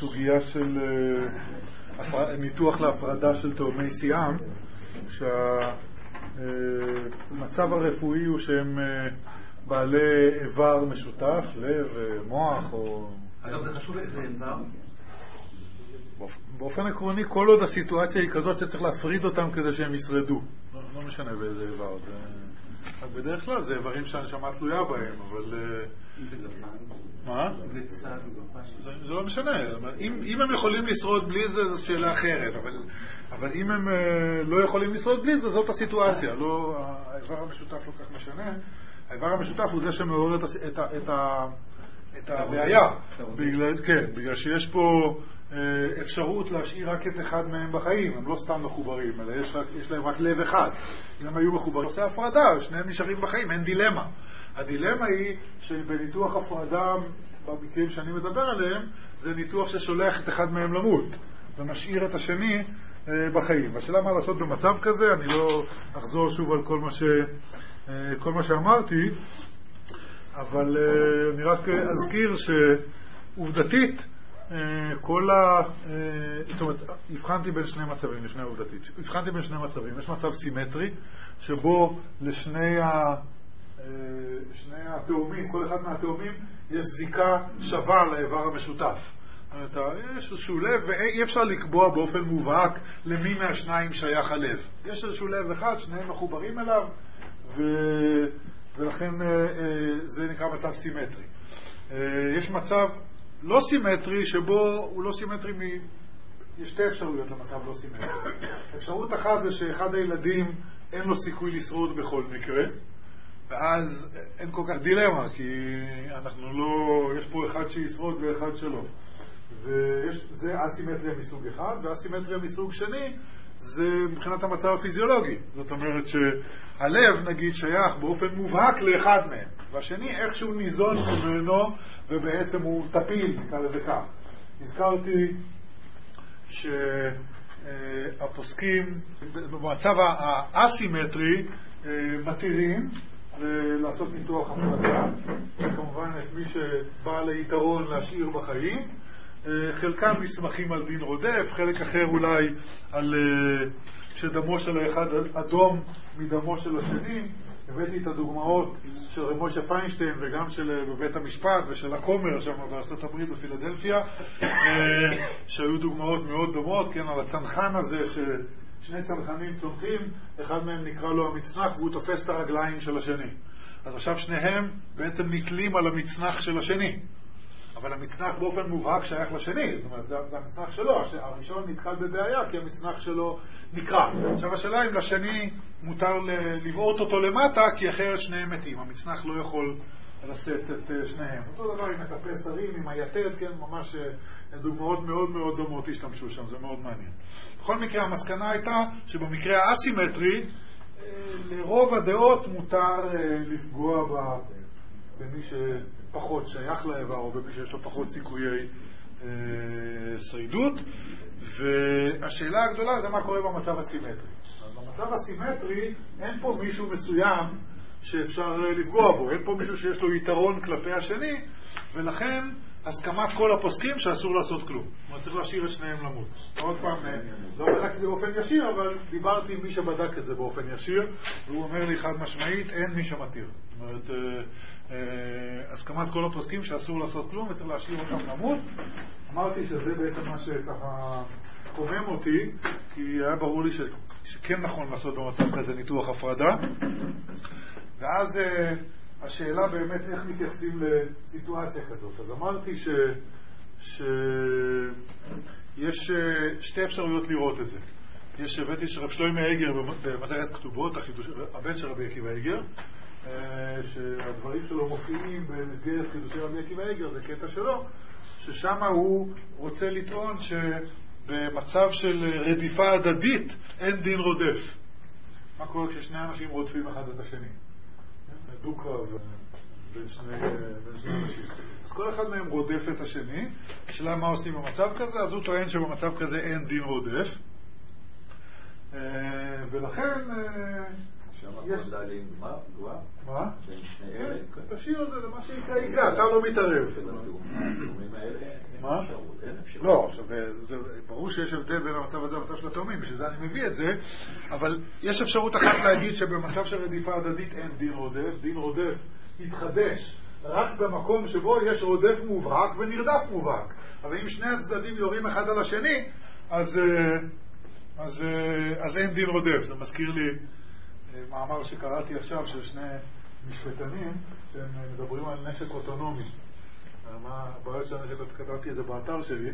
בסוגיה של ניתוח להפרדה של תאומי סיאם, שהמצב הרפואי הוא שהם בעלי איבר משותף, לב, מוח או... אגב, זה חשוב איזה איבר? באופן עקרוני, כל עוד הסיטואציה היא כזאת שצריך להפריד אותם כדי שהם ישרדו. לא משנה באיזה איבר. בדרך כלל זה איברים שהנשמה תלויה בהם, אבל... מה? זה לא משנה. אם הם יכולים לשרוד בלי זה, זו שאלה אחרת. אבל אם הם לא יכולים לשרוד בלי זה, זאת הסיטואציה. האיבר המשותף לא כך משנה. האיבר המשותף הוא זה שמעורר את הבעיה. בגלל שיש פה אפשרות להשאיר רק את אחד מהם בחיים. הם לא סתם מחוברים, אלא יש להם רק לב אחד. אם הם היו מחוברים, עושה הפרדה, שניהם נשארים בחיים, אין דילמה. הדילמה היא שבניתוח הפרדה, במקרים שאני מדבר עליהם, זה ניתוח ששולח את אחד מהם למות, ומשאיר את השני בחיים. השאלה מה לעשות במצב כזה, אני לא אחזור שוב על כל מה שאמרתי, אבל אני רק אזכיר שעובדתית, זאת אומרת, הבחנתי בין שני מצבים, לפני העובדתית. הבחנתי בין שני מצבים. יש מצב סימטרי, שבו לשני התאומים, כל אחד מהתאומים, יש זיקה שווה לאיבר המשותף. יש איזשהו לב, ואי אפשר לקבוע באופן מובהק למי מהשניים שייך הלב. יש איזשהו לב אחד, שניהם מחוברים אליו, ולכן זה נקרא מצב סימטרי. יש מצב לא סימטרי, שבו הוא לא סימטרי יש שתי אפשרויות למצב לא סימטרי. אפשרות אחת זה שאחד הילדים אין לו סיכוי לשרוד בכל מקרה, ואז אין כל כך דילמה, כי אנחנו לא, יש פה אחד שישרוד ואחד שלא. זה אסימטריה מסוג אחד, ואסימטריה מסוג שני זה מבחינת המצב הפיזיולוגי. זאת אומרת שהלב נגיד שייך באופן מובהק לאחד מהם, והשני איכשהו ניזון ממנו ובעצם הוא טפיל, נקרא לזה כך. הזכרתי שהפוסקים במצב האסימטרי מתירים לעשות ניתוח הפרדה, וכמובן את מי שבא ליתרון להשאיר בחיים. חלקם מסמכים על דין רודף, חלק אחר אולי על שדמו של האחד אדום מדמו של השני. הבאתי את הדוגמאות של רב משה פיינשטיין וגם של בבית המשפט ושל הכומר שם בארצות הברית בפילדלפיה, שהיו דוגמאות מאוד דומות, כן, על הצנחן הזה ששני צנחנים צונחים, אחד מהם נקרא לו המצנח והוא תופס את הרגליים של השני. אז עכשיו שניהם בעצם נתלים על המצנח של השני, אבל המצנח באופן מובהק שייך לשני, זאת אומרת, זה המצנח שלו, הראשון נתקל בבעיה כי המצנח שלו נקרא. עכשיו השאלה אם לשני מותר לבעוט אותו למטה, כי אחרת שניהם מתים. המצנח לא יכול לשאת את שניהם. אותו דבר עם מטפי שרים, עם היתד, כן, ממש דוגמאות מאוד מאוד דומות השתמשו שם, זה מאוד מעניין. בכל מקרה, המסקנה הייתה שבמקרה האסימטרי, לרוב הדעות מותר לפגוע במי שפחות שייך לאיבר, או במי שיש לו פחות סיכויי שרידות. והשאלה הגדולה זה מה קורה במצב הסימטרי. במצב הסימטרי אין פה מישהו מסוים שאפשר לפגוע בו, אין פה מישהו שיש לו יתרון כלפי השני, ולכן הסכמת כל הפוסקים שאסור לעשות כלום. צריך להשאיר את שניהם למות. עוד פעם, לא בדקתי באופן ישיר, אבל דיברתי עם מי שבדק את זה באופן ישיר, והוא אומר לי חד משמעית, אין מי שמתיר. זאת אומרת, הסכמת כל הפוסקים שאסור לעשות כלום וצריך להשאיר אותם למות. אמרתי שזה בעצם מה שככה קומם אותי, כי היה ברור לי שכן נכון לעשות במצב כזה ניתוח הפרדה. ואז השאלה באמת איך מתייחסים לסיטואציה כזאת. אז אמרתי שיש שתי אפשרויות לראות את זה. הבאתי שרב שלמה אייגר במסכת כתובות, הבן של רבי עקיבא אייגר, שהדברים שלו מופיעים במסגרת חידושי רבי עקיבא אייגר, זה קטע שלו, ששם הוא רוצה לטעון שבמצב של רדיפה הדדית אין דין רודף. מה קורה כששני אנשים רודפים אחד את השני? דו-קרב בין שני אנשים. אז כל אחד מהם רודף את השני. השאלה מה עושים במצב כזה? אז הוא טוען שבמצב כזה אין דין רודף. ולכן יש... מה? תשאיר את זה למה שיקרה יקרה, אתה לא מתערב. מה? לא, ברור שיש הבדל בין המצב הזה למצב של התאומים, בשביל זה אני מביא את זה, אבל יש אפשרות אחת להגיד שבמצב של רדיפה הדדית אין דין רודף, דין רודף יתחדש רק במקום שבו יש רודף מובהק ונרדף מובהק. אבל אם שני הצדדים יורים אחד על השני, אז אין דין רודף. זה מזכיר לי מאמר שקראתי עכשיו של שני משפטנים שהם מדברים על נשק אוטונומי. מה הבעיות של הנשק, כתבתי את זה באתר שלי,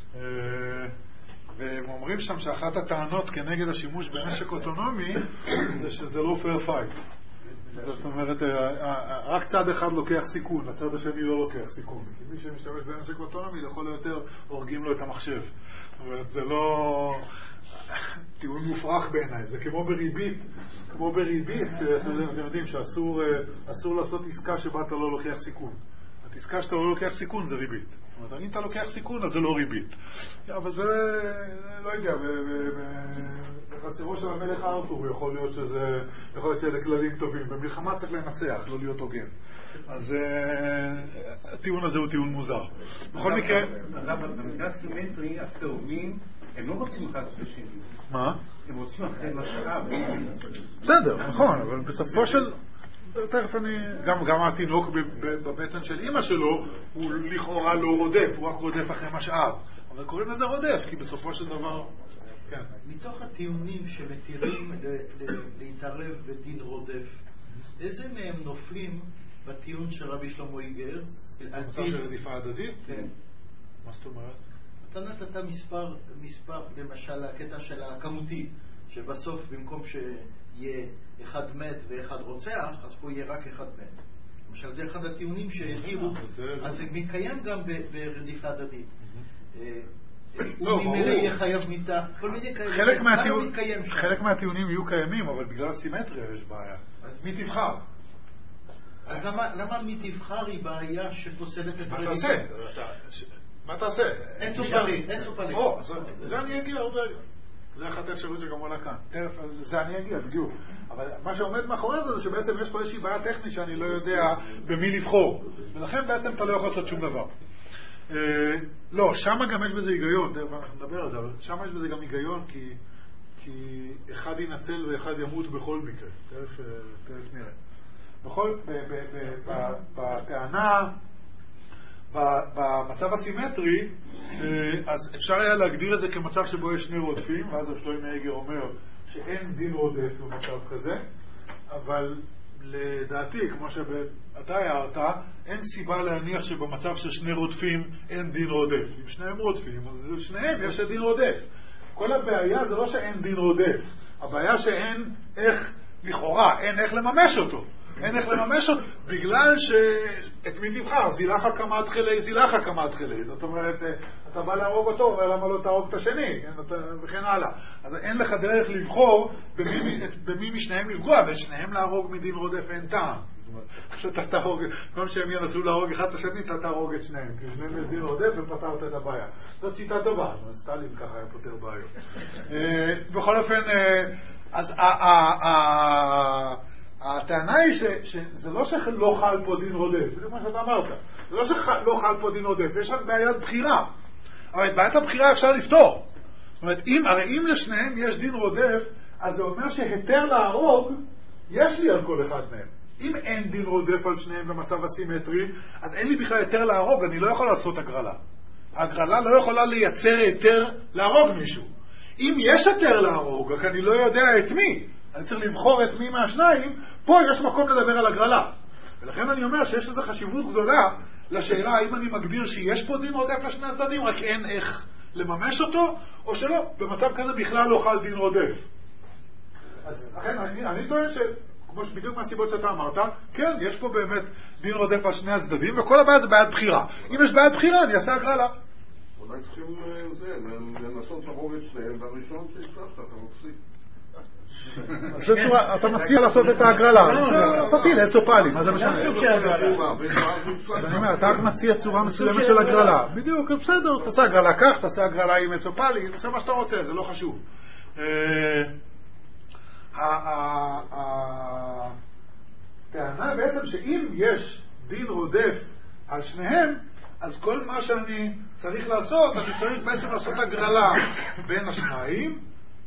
והם אומרים שם שאחת הטענות כנגד השימוש בנשק אוטונומי זה שזה לא fair fight. זאת אומרת, רק צד אחד לוקח סיכון, הצד השני לא לוקח סיכון. כי מי שמשתמש בנשק אוטונומי לכל היותר הורגים לו את המחשב. זאת אומרת, זה לא טיעון מופרך בעיניי. זה כמו בריבית, אתם יודעים שאסור לעשות עסקה שבה אתה לא לוקח סיכון. עסקה שאתה לא לוקח סיכון זה ריבית. זאת אומרת, אם אתה לוקח סיכון אז זה לא ריבית. אבל זה, לא יודע, בחצרו של המלך ארתור יכול להיות שאלה כללים טובים. במלחמה צריך לנצח, לא להיות הוגן. אז הטיעון הזה הוא טיעון מוזר. בכל מקרה... במקרה הסימטרי, התאומים, הם לא רוצים אחד את השני. מה? הם רוצים אחרי משאב. בסדר, נכון, אבל בסופו של... תכף גם התינוק בבטן של אמא שלו הוא לכאורה לא רודף, הוא רק רודף אחרי משאב, אבל קוראים לזה רודף כי בסופו של דבר כן. מתוך הטיעונים שמתירים להתערב בדין רודף, איזה מהם נופלים בטיעון של רבי שלמה איגר על מצב של רדיפה הדדית? כן. מה זאת אומרת? אתה נתת מספר למשל הקטע של הכמותי, שבסוף במקום שיהיה אחד מת ואחד רוצח, אז פה יהיה רק אחד מת. למשל, זה אחד הטיעונים שהגיעו, אז זה מתקיים גם ברדיפה הדדית. וממילא יהיה חייב מיתה, כל מיני כאלה. חלק מהטיעונים יהיו קיימים, אבל בגלל הסימטריה יש בעיה. אז מי תבחר? אז למה מי תבחר היא בעיה שפוסלת את רדיפה? מה תעשה? אין סופלית. זה אני אגיע עוד רגע. זה אחת האפשרות שגם עולה כאן. זה אני אגיע, בדיוק. אבל מה שעומד מאחורי זה שבעצם יש פה איזושהי בעיה טכנית שאני לא יודע במי לבחור. ולכן בעצם אתה לא יכול לעשות שום דבר. לא, שמה גם יש בזה היגיון, אנחנו נדבר על זה, אבל שמה יש בזה גם היגיון כי אחד ינצל ואחד ימות בכל מקרה. תכף נראה. בטענה, במצב הסימטרי, אז אפשר היה להגדיר את זה כמצב שבו יש שני רודפים, ואז שלמה איגר אומר שאין דין רודף במצב כזה, אבל לדעתי, כמו שאתה הערת, אין סיבה להניח שבמצב של שני רודפים אין דין רודף. אם שניהם רודפים, אז שניהם יש דין רודף. כל הבעיה זה לא שאין דין רודף, הבעיה שאין איך, לכאורה, אין איך לממש אותו. אין איך לממש אותו, בגלל שאת מי תבחר, זילך כמה תחילי. זאת אומרת, אתה בא להרוג אותו, אבל למה לא תהרוג את השני, וכן הלאה. אז אין לך דרך לבחור במי משניהם לפגוע, ושניהם להרוג מדין רודף אין טעם. שאתה תהרוג, כל שהם ינסו להרוג אחד את השני, אתה תהרוג את שניהם, כי שניהם יש דין רודף ופתרת את הבעיה. זאת שיטה טובה, סטלין ככה היה פותר בעיות. בכל אופן, אז הטענה היא שזה לא שלא חל פה דין רודף, זה מה שאתה אמרת. זה לא שלא חל פה דין רודף, יש רק בעיית בחירה. אבל את בעיית הבחירה אפשר לפתור. זאת אומרת, הרי אם לשניהם יש דין רודף, אז זה אומר שהיתר להרוג, יש לי על כל אחד מהם. אם אין דין רודף על שניהם במצב הסימטרי, אז אין לי בכלל היתר להרוג, אני לא יכול לעשות הגרלה. ההגרלה לא יכולה לייצר היתר להרוג מישהו. אם יש היתר להרוג, רק אני לא יודע את מי, אני צריך לבחור את מי מהשניים, פה יש מקום לדבר על הגרלה. ולכן אני אומר שיש איזו חשיבות גדולה לשאלה האם אני מגדיר שיש פה דין רודף לשני הצדדים, רק אין איך לממש אותו, או שלא, במצב כזה בכלל לא חל דין רודף. אז לכן אני טוען כמו שבדיוק מהסיבות שאתה אמרת, כן, יש פה באמת דין רודף על שני הצדדים, וכל הבעיה זה בעיית בחירה. אם יש בעיית בחירה, אני אעשה הגרלה. אולי צריכים לנסות להרוג את שניהם, והראשון שהצלחת, אתה מפסיק. אתה מציע לעשות את ההגרלה. תפיל, אצופלי, מה זה משנה? אני אומר, אתה מציע צורה מסוימת של הגרלה. בדיוק, בסדר, תעשה הגרלה כך, תעשה הגרלה עם אצופלי, תעשה מה שאתה רוצה, זה לא חשוב. הטענה בעצם שאם יש דין רודף על שניהם, אז כל מה שאני צריך לעשות, אני צריך בעצם לעשות הגרלה בין השניים,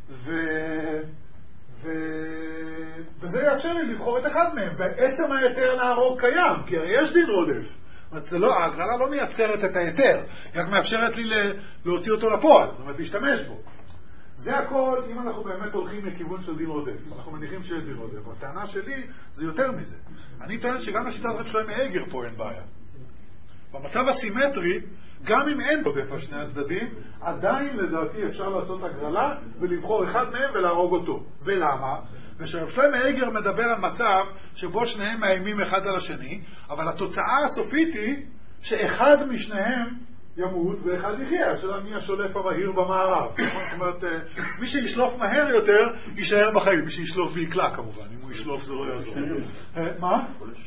וזה יאפשר לי לבחור את אחד מהם. בעצם היתר להרוג קיים, כי הרי יש דין רודף. ההגרלה לא מייצרת את היתר, היא רק מאפשרת לי להוציא אותו לפועל, זאת אומרת להשתמש בו. זה הכל אם אנחנו באמת הולכים לכיוון של דין רודף, אם אנחנו מניחים שיש דין רודף. הטענה שלי זה יותר מזה. אני טוען שגם בשיטת רב שלמה אייגר פה אין בעיה. במצב הסימטרי, גם אם אין רודף על שני הצדדים, עדיין לדעתי אפשר לעשות הגרלה ולבחור אחד מהם ולהרוג אותו. ולמה? ושרב שלמה אייגר מדבר על מצב שבו שניהם מאיימים אחד על השני, אבל התוצאה הסופית היא שאחד משניהם ימות ואחד יחיה, של מי השולף המהיר במערב. זאת אומרת, מי שישלוף מהר יותר יישאר בחיים, מי שישלוף ויקלה כמובן, אם הוא ישלוף זה לא יעזור. מה?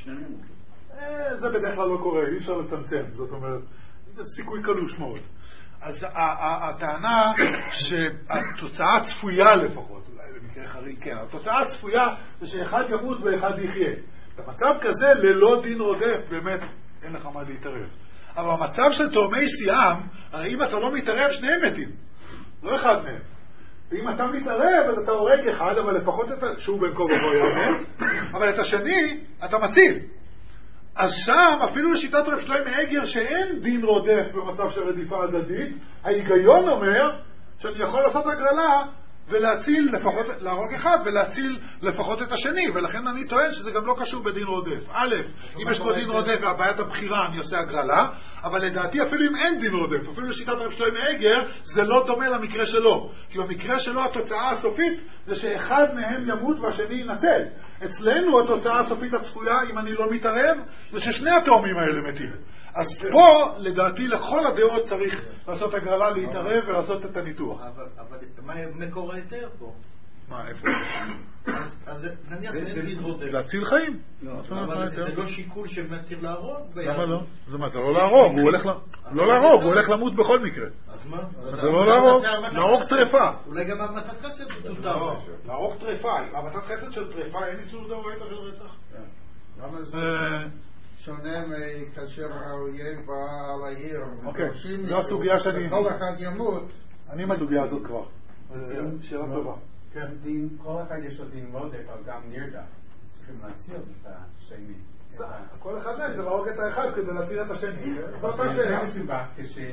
זה בדרך כלל לא קורה, אי אפשר לצמצם, זאת אומרת, זה סיכוי קלוש מאוד. אז הטענה שהתוצאה צפויה לפחות, אולי במקרה חריג כן, התוצאה הצפויה זה שאחד ימות ואחד יחיה. במצב כזה ללא דין רודף באמת אין לך מה להתערב. אבל במצב של תאומי סיאם, הרי אם אתה לא מתערב שניהם מתים, לא אחד מהם. ואם אתה מתערב אז אתה הורג אחד, אבל לפחות שהוא בין כה וכה יאמר, אבל את השני אתה מציל. אז שם, אפילו לשיטת רב שלמה אייגר שאין דין רודף במצב של רדיפה הדדית, ההיגיון אומר שאני יכול לעשות הגרלה ולהציל לפחות, להרוג אחד ולהציל לפחות את השני, ולכן אני טוען שזה גם לא קשור בדין רודף. א', אם יש פה דין רודף והבעיית הבחירה אני עושה הגרלה, אבל לדעתי אפילו אם אין דין רודף, אפילו לשיטת רב שלמה אייגר, זה לא דומה למקרה שלו. כי במקרה שלו התוצאה הסופית זה שאחד מהם ימות והשני ינצל. אצלנו התוצאה הסופית הצפויה, אם אני לא מתערב, זה ששני התאומים האלה מתים. אז פה, לדעתי, לכל הדעות צריך לעשות הגרלה, להתערב ולעשות את הניתוח. אבל מה מקור היתר פה? מה, איפה? אז נניח אין דין רודף. להציל חיים. אבל זה לא שיקול שמתיר להרוג? למה לא? זה מה, זה לא להרוג, הוא הולך לא להרוג, הוא הולך למות בכל מקרה. אז מה? זה לא להרוג, להרוג טרפה. אולי גם המתת חסד תותר. להרוג טרפה, המתת חסד של טרפה, אין איסור דאורייתא של רצח. למה זה שונה כאשר האויב בא על העיר? אוקיי, זו הסוגיה שאני... כל אחד ימות. אני מהסוגיה הזאת כבר. שאלה טובה. כל אחד יש לו דין רודף, אבל גם נרדף. צריכים להציל את השני. כל אחד מהם זה להרוג את האחד כדי להציל את השני. זאת זה השאלה. מסובך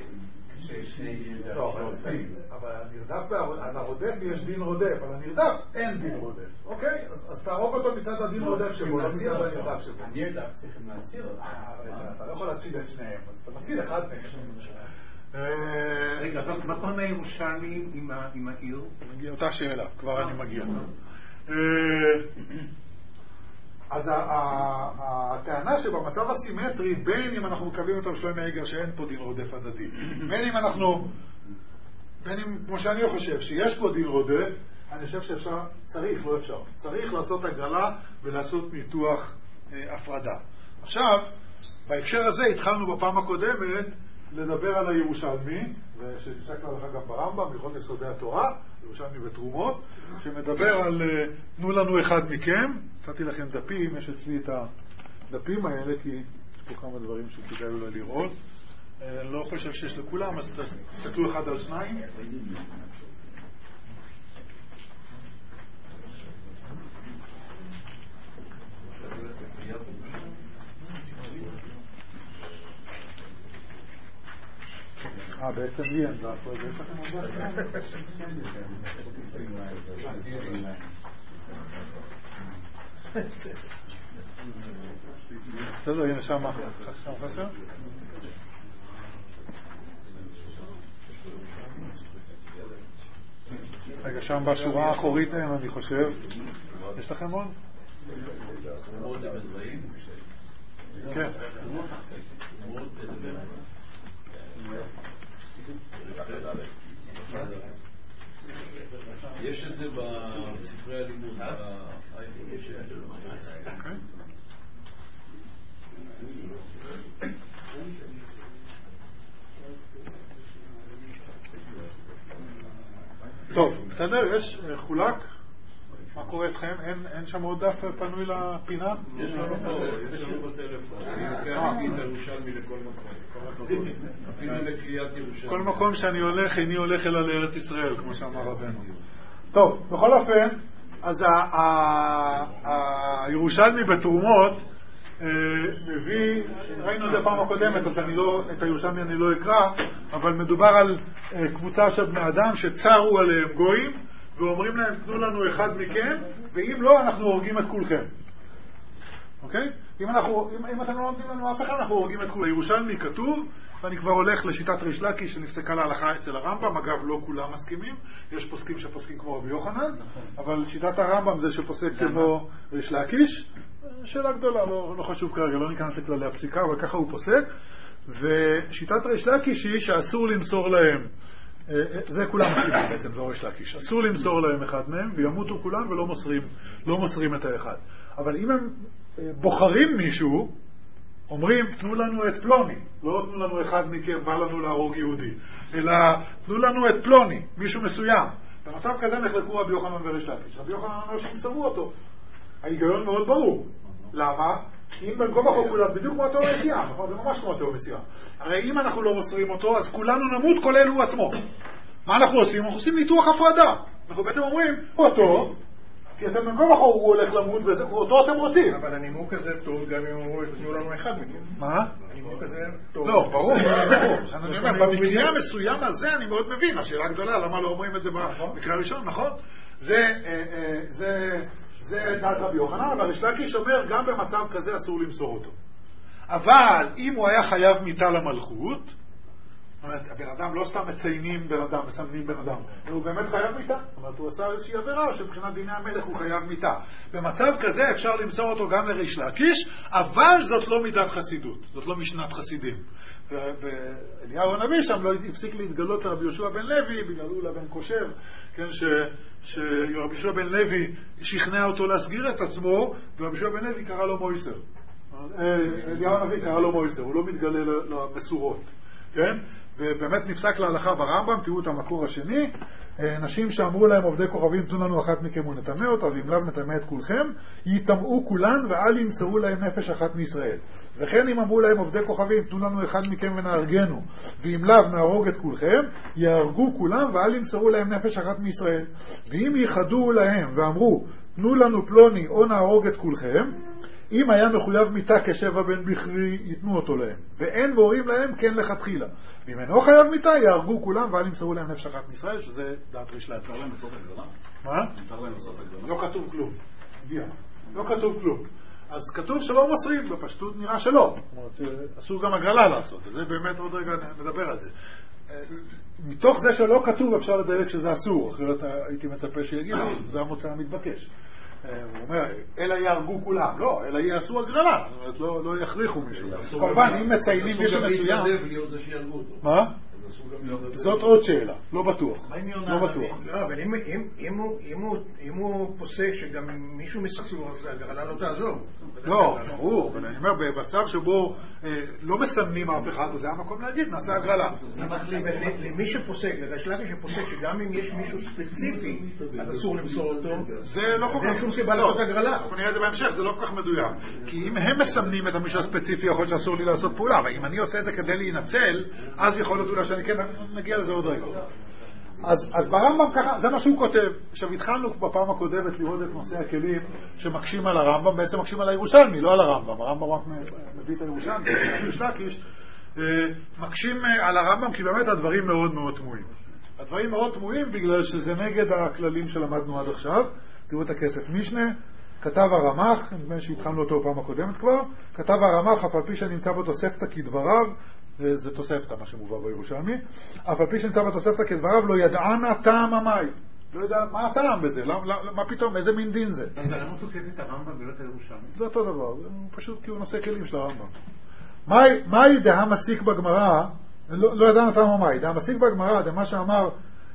כששני רודפים. אבל הנרדף, על הרודף יש דין רודף, על הנרדף אין דין רודף. אוקיי? אז תהרוג אותו מצד הדין רודף שבו, לא מצד הנרדף שבו. הנרדף צריכים להציל אותו. אתה לא יכול להציל את שניהם, אז אתה מציל אחד מהם. רגע, מה קורה מהירושלמי עם העיר? אותה שאלה, כבר אני מגיע. אז הטענה שבמצב הסימטרי, בין אם אנחנו מקבלים את רב שלמה אייגר שאין פה דין רודף הדדי, בין אם, כמו שאני חושב, שיש פה דין רודף, אני חושב שאפשר, צריך לעשות הגרלה ולעשות ניתוח הפרדה. עכשיו, בהקשר הזה התחלנו בפעם הקודמת לדבר על הירושלמי, ושתשקלה לך גם ברמב"ם, מלכות יסודי התורה, ירושלמי ותרומות, שמדבר על תנו לנו אחד מכם. נתתי לכם דפים, יש אצלי את הדפים האלה, כי יש פה כמה דברים שכדאי אולי לראות. אני לא חושב שיש לכולם, אז תסתכלו אחד על שניים. בעצם לי אין דף, אז יש לכם עוד דף? בסדר, הנה שם חסר? רגע, שם בשורה האחורית אין, אני חושב. יש לכם עוד? כן. יש את זה בספרי הלימוד. טוב, בסדר, יש חולק מה קורה אתכם? אין שם עוד דף פנוי לפינה? יש לנו בטלפון. אני לוקח איתי את הירושלמי לכל מקום. אפילו לקריאת ירושלמי. כל מקום שאני הולך, איני הולך אלא לארץ ישראל, כמו שאמר רבנו. טוב, בכל אופן, אז הירושלמי בתרומות מביא, ראינו את זה פעם הקודמת, אז את הירושלמי אני לא אקרא, אבל מדובר על קבוצה של בני אדם שצרו עליהם גויים, ואומרים להם, תנו לנו אחד מכם, ואם לא, אנחנו הורגים את כולכם. אוקיי? אם אתם לא נותנים לנו אף אחד, אנחנו הורגים את כולכם. בירושלמי כתוב, ואני כבר הולך לשיטת ריש לקיש שנפסקה להלכה אצל הרמב"ם, אגב לא כולם מסכימים, יש פוסקים שפוסקים כמו רבי יוחנן, אבל שיטת הרמב"ם זה שפוסק כמו ריש לקיש, שאלה גדולה, לא חשוב כרגע, לא ניכנס לכללי הפסיקה, אבל ככה הוא פוסק, ושיטת ריש לקיש היא שאסור למסור להם, זה כולם מסכימים בעצם, לא ריש לקיש, אסור למסור להם אחד מהם, וימותו כולם ולא מוסרים את האחד. אבל אם הם בוחרים מישהו, אומרים, תנו לנו את פלוני, לא תנו לנו אחד מכם, בא לנו להרוג יהודי, אלא תנו לנו את פלוני, מישהו מסוים. במצב כזה נחלקו רבי יוחנן וריש לקיש. רבי יוחנן אומר שימסרו אותו. ההיגיון מאוד ברור. למה? כי אם בין כה וכה כולם, בדיוק כמו התיאור היציאה, נכון? זה ממש כמו התיאור היציאה. הרי אם אנחנו לא מוסרים אותו, אז כולנו נמות כולל הוא עצמו. מה אנחנו עושים? אנחנו עושים ניתוח הפרדה. אנחנו בעצם אומרים, אותו, כי אתם בין כה וכה הוא הולך למות, ואותו אתם רוצים. אבל הנימוק הזה טוב גם אם הוא תנו לנו אחד מכם. מה? הנימוק הזה טוב. לא, ברור. אני אומר, במקרה המסוים הזה אני מאוד מבין. השאלה הגדולה, למה לא אומרים את זה במקרה הראשון, נכון? זה דעת רבי יוחנן, אבל ריש לקיש אומר גם במצב כזה אסור למסור אותו. אבל אם הוא היה חייב מיתה למלכות, זאת אומרת, הבן אדם לא סתם מציינים בן אדם, מסמנים בן אדם, הוא באמת חייב מיתה. זאת אומרת, הוא עשה איזושהי עבירה שבחינת דיני המלך הוא חייב מיתה. במצב כזה אפשר למסור אותו גם לריש לקיש, אבל זאת לא מידת חסידות, זאת לא משנת חסידים. ואליהו הנביא שם לא הפסיק להתגלות לרבי יהושע בן לוי, בגלל הוא לבן כושר, כן, שרבי יהושע בן לוי שכנע אותו להסגיר את עצמו, ורבי יהושע בן לוי קרא לו מויסר. אליהו הנביא קרא לו מויסר, הוא לא מתגלה למסורות. כן? ובאמת נפסק להלכה ברמב"ם, תראו את המקור השני, נשים שאמרו להם עובדי כוכבים, תנו לנו אחת מכם ונטמא אותה, ואם לאו נטמא את כולכם, יטמאו כולן ואל ימסרו להם נפש אחת מישראל. וכן אם אמרו להם עובדי כוכבים, תנו לנו אחד מכם ונהרגנו, ואם לאו נהרוג את כולכם, יהרגו כולם ואל ימסרו להם נפש אחת מישראל. ואם ייחדו להם ואמרו, תנו לנו פלוני או נהרוג את כולכם, אם היה מחויב מיתה כשבע בן בכרי, ייתנו אותו להם. ואין ואורים להם כן לכתחילה. ואם אינו חייב מיתה, יהרגו כולם ואל ימסרו להם נפש אחת מישראל, שזה דעת ריש לקיש. מותר להם לעשות הגזרה? מה? מותר להם לעשות הגזרה? לא כתוב כלום. לא כתוב כלום. אז כתוב שלא מוסרים, בפשטות נראה שלא. זאת אומרת, אסור גם הגרלה לעשות. זה באמת עוד רגע נדבר על זה. מתוך זה שלא כתוב אפשר לדייק שזה אסור, אחרת הייתי מצפה שיגידו, זה המוצא המתבקש. הוא אומר, אלא יהרגו כולם. לא, אלא יעשו הגרלה. זאת אומרת, לא יכריחו מישהו. כמובן, אם מציינים מישהו מסוים... מה? זאת עוד שאלה, לא בטוח. לא בטוח. לא, אבל אם הוא פוסק שגם מישהו מססור, אז הגרלה לא תעזור. לא, ברור, אבל אני אומר, במצב שבו לא מסמנים אף אחד, זה המקום להגיד, נעשה הגרלה. למי שפוסק, לריש לקיש שפוסק שגם אם יש מישהו ספציפי, אז אסור למסור אותו. זה לא כל כך... אין שום סיבה לעשות הגרלה. אנחנו נראה את זה בהמשך, זה לא כל כך מדויק. כי אם הם מסמנים את המישהו הספציפי, יכול להיות שאסור לי לעשות פעולה, אבל אם אני עושה את זה כדי להינצל, אז יכול להיות אולי שאני כן נגיע לזה עוד רגע. אז ברמב"ם ככה, זה מה שהוא כותב. עכשיו התחלנו בפעם הקודמת לראות את נושא הכלים שמקשים על הרמב"ם, בעצם מקשים על הירושלמי, לא על הרמב"ם. הרמב"ם רק מביא את הירושלמי, ריש לקיש, מקשים על הרמב"ם כי באמת הדברים מאוד מאוד תמוהים. הדברים מאוד תמוהים בגלל שזה נגד הכללים שלמדנו עד עכשיו. תראו את הכסף משנה, כתב הרמ"ח, נדמה שהתחלנו אותו פעם הקודמת כבר, כתב הרמ"ח, אף על פי שנמצא בתוספתא כדבריו, זה תוספתא מה שמובא בירושלמי, אף על פי שנמצא בתוספתא כדבריו, לא ידענה טעם המים. לא יודע מה הטעם בזה, מה פתאום, איזה מין דין זה? למה סוכת את הרמב"ם ולא את הירושלמי? זה אותו דבר, פשוט כי הוא נושא כלים של הרמב"ם. מהי דעה מסיק בגמרא, לא ידענה טעם המים, דעה מסיק בגמרא, זה מה שאמר,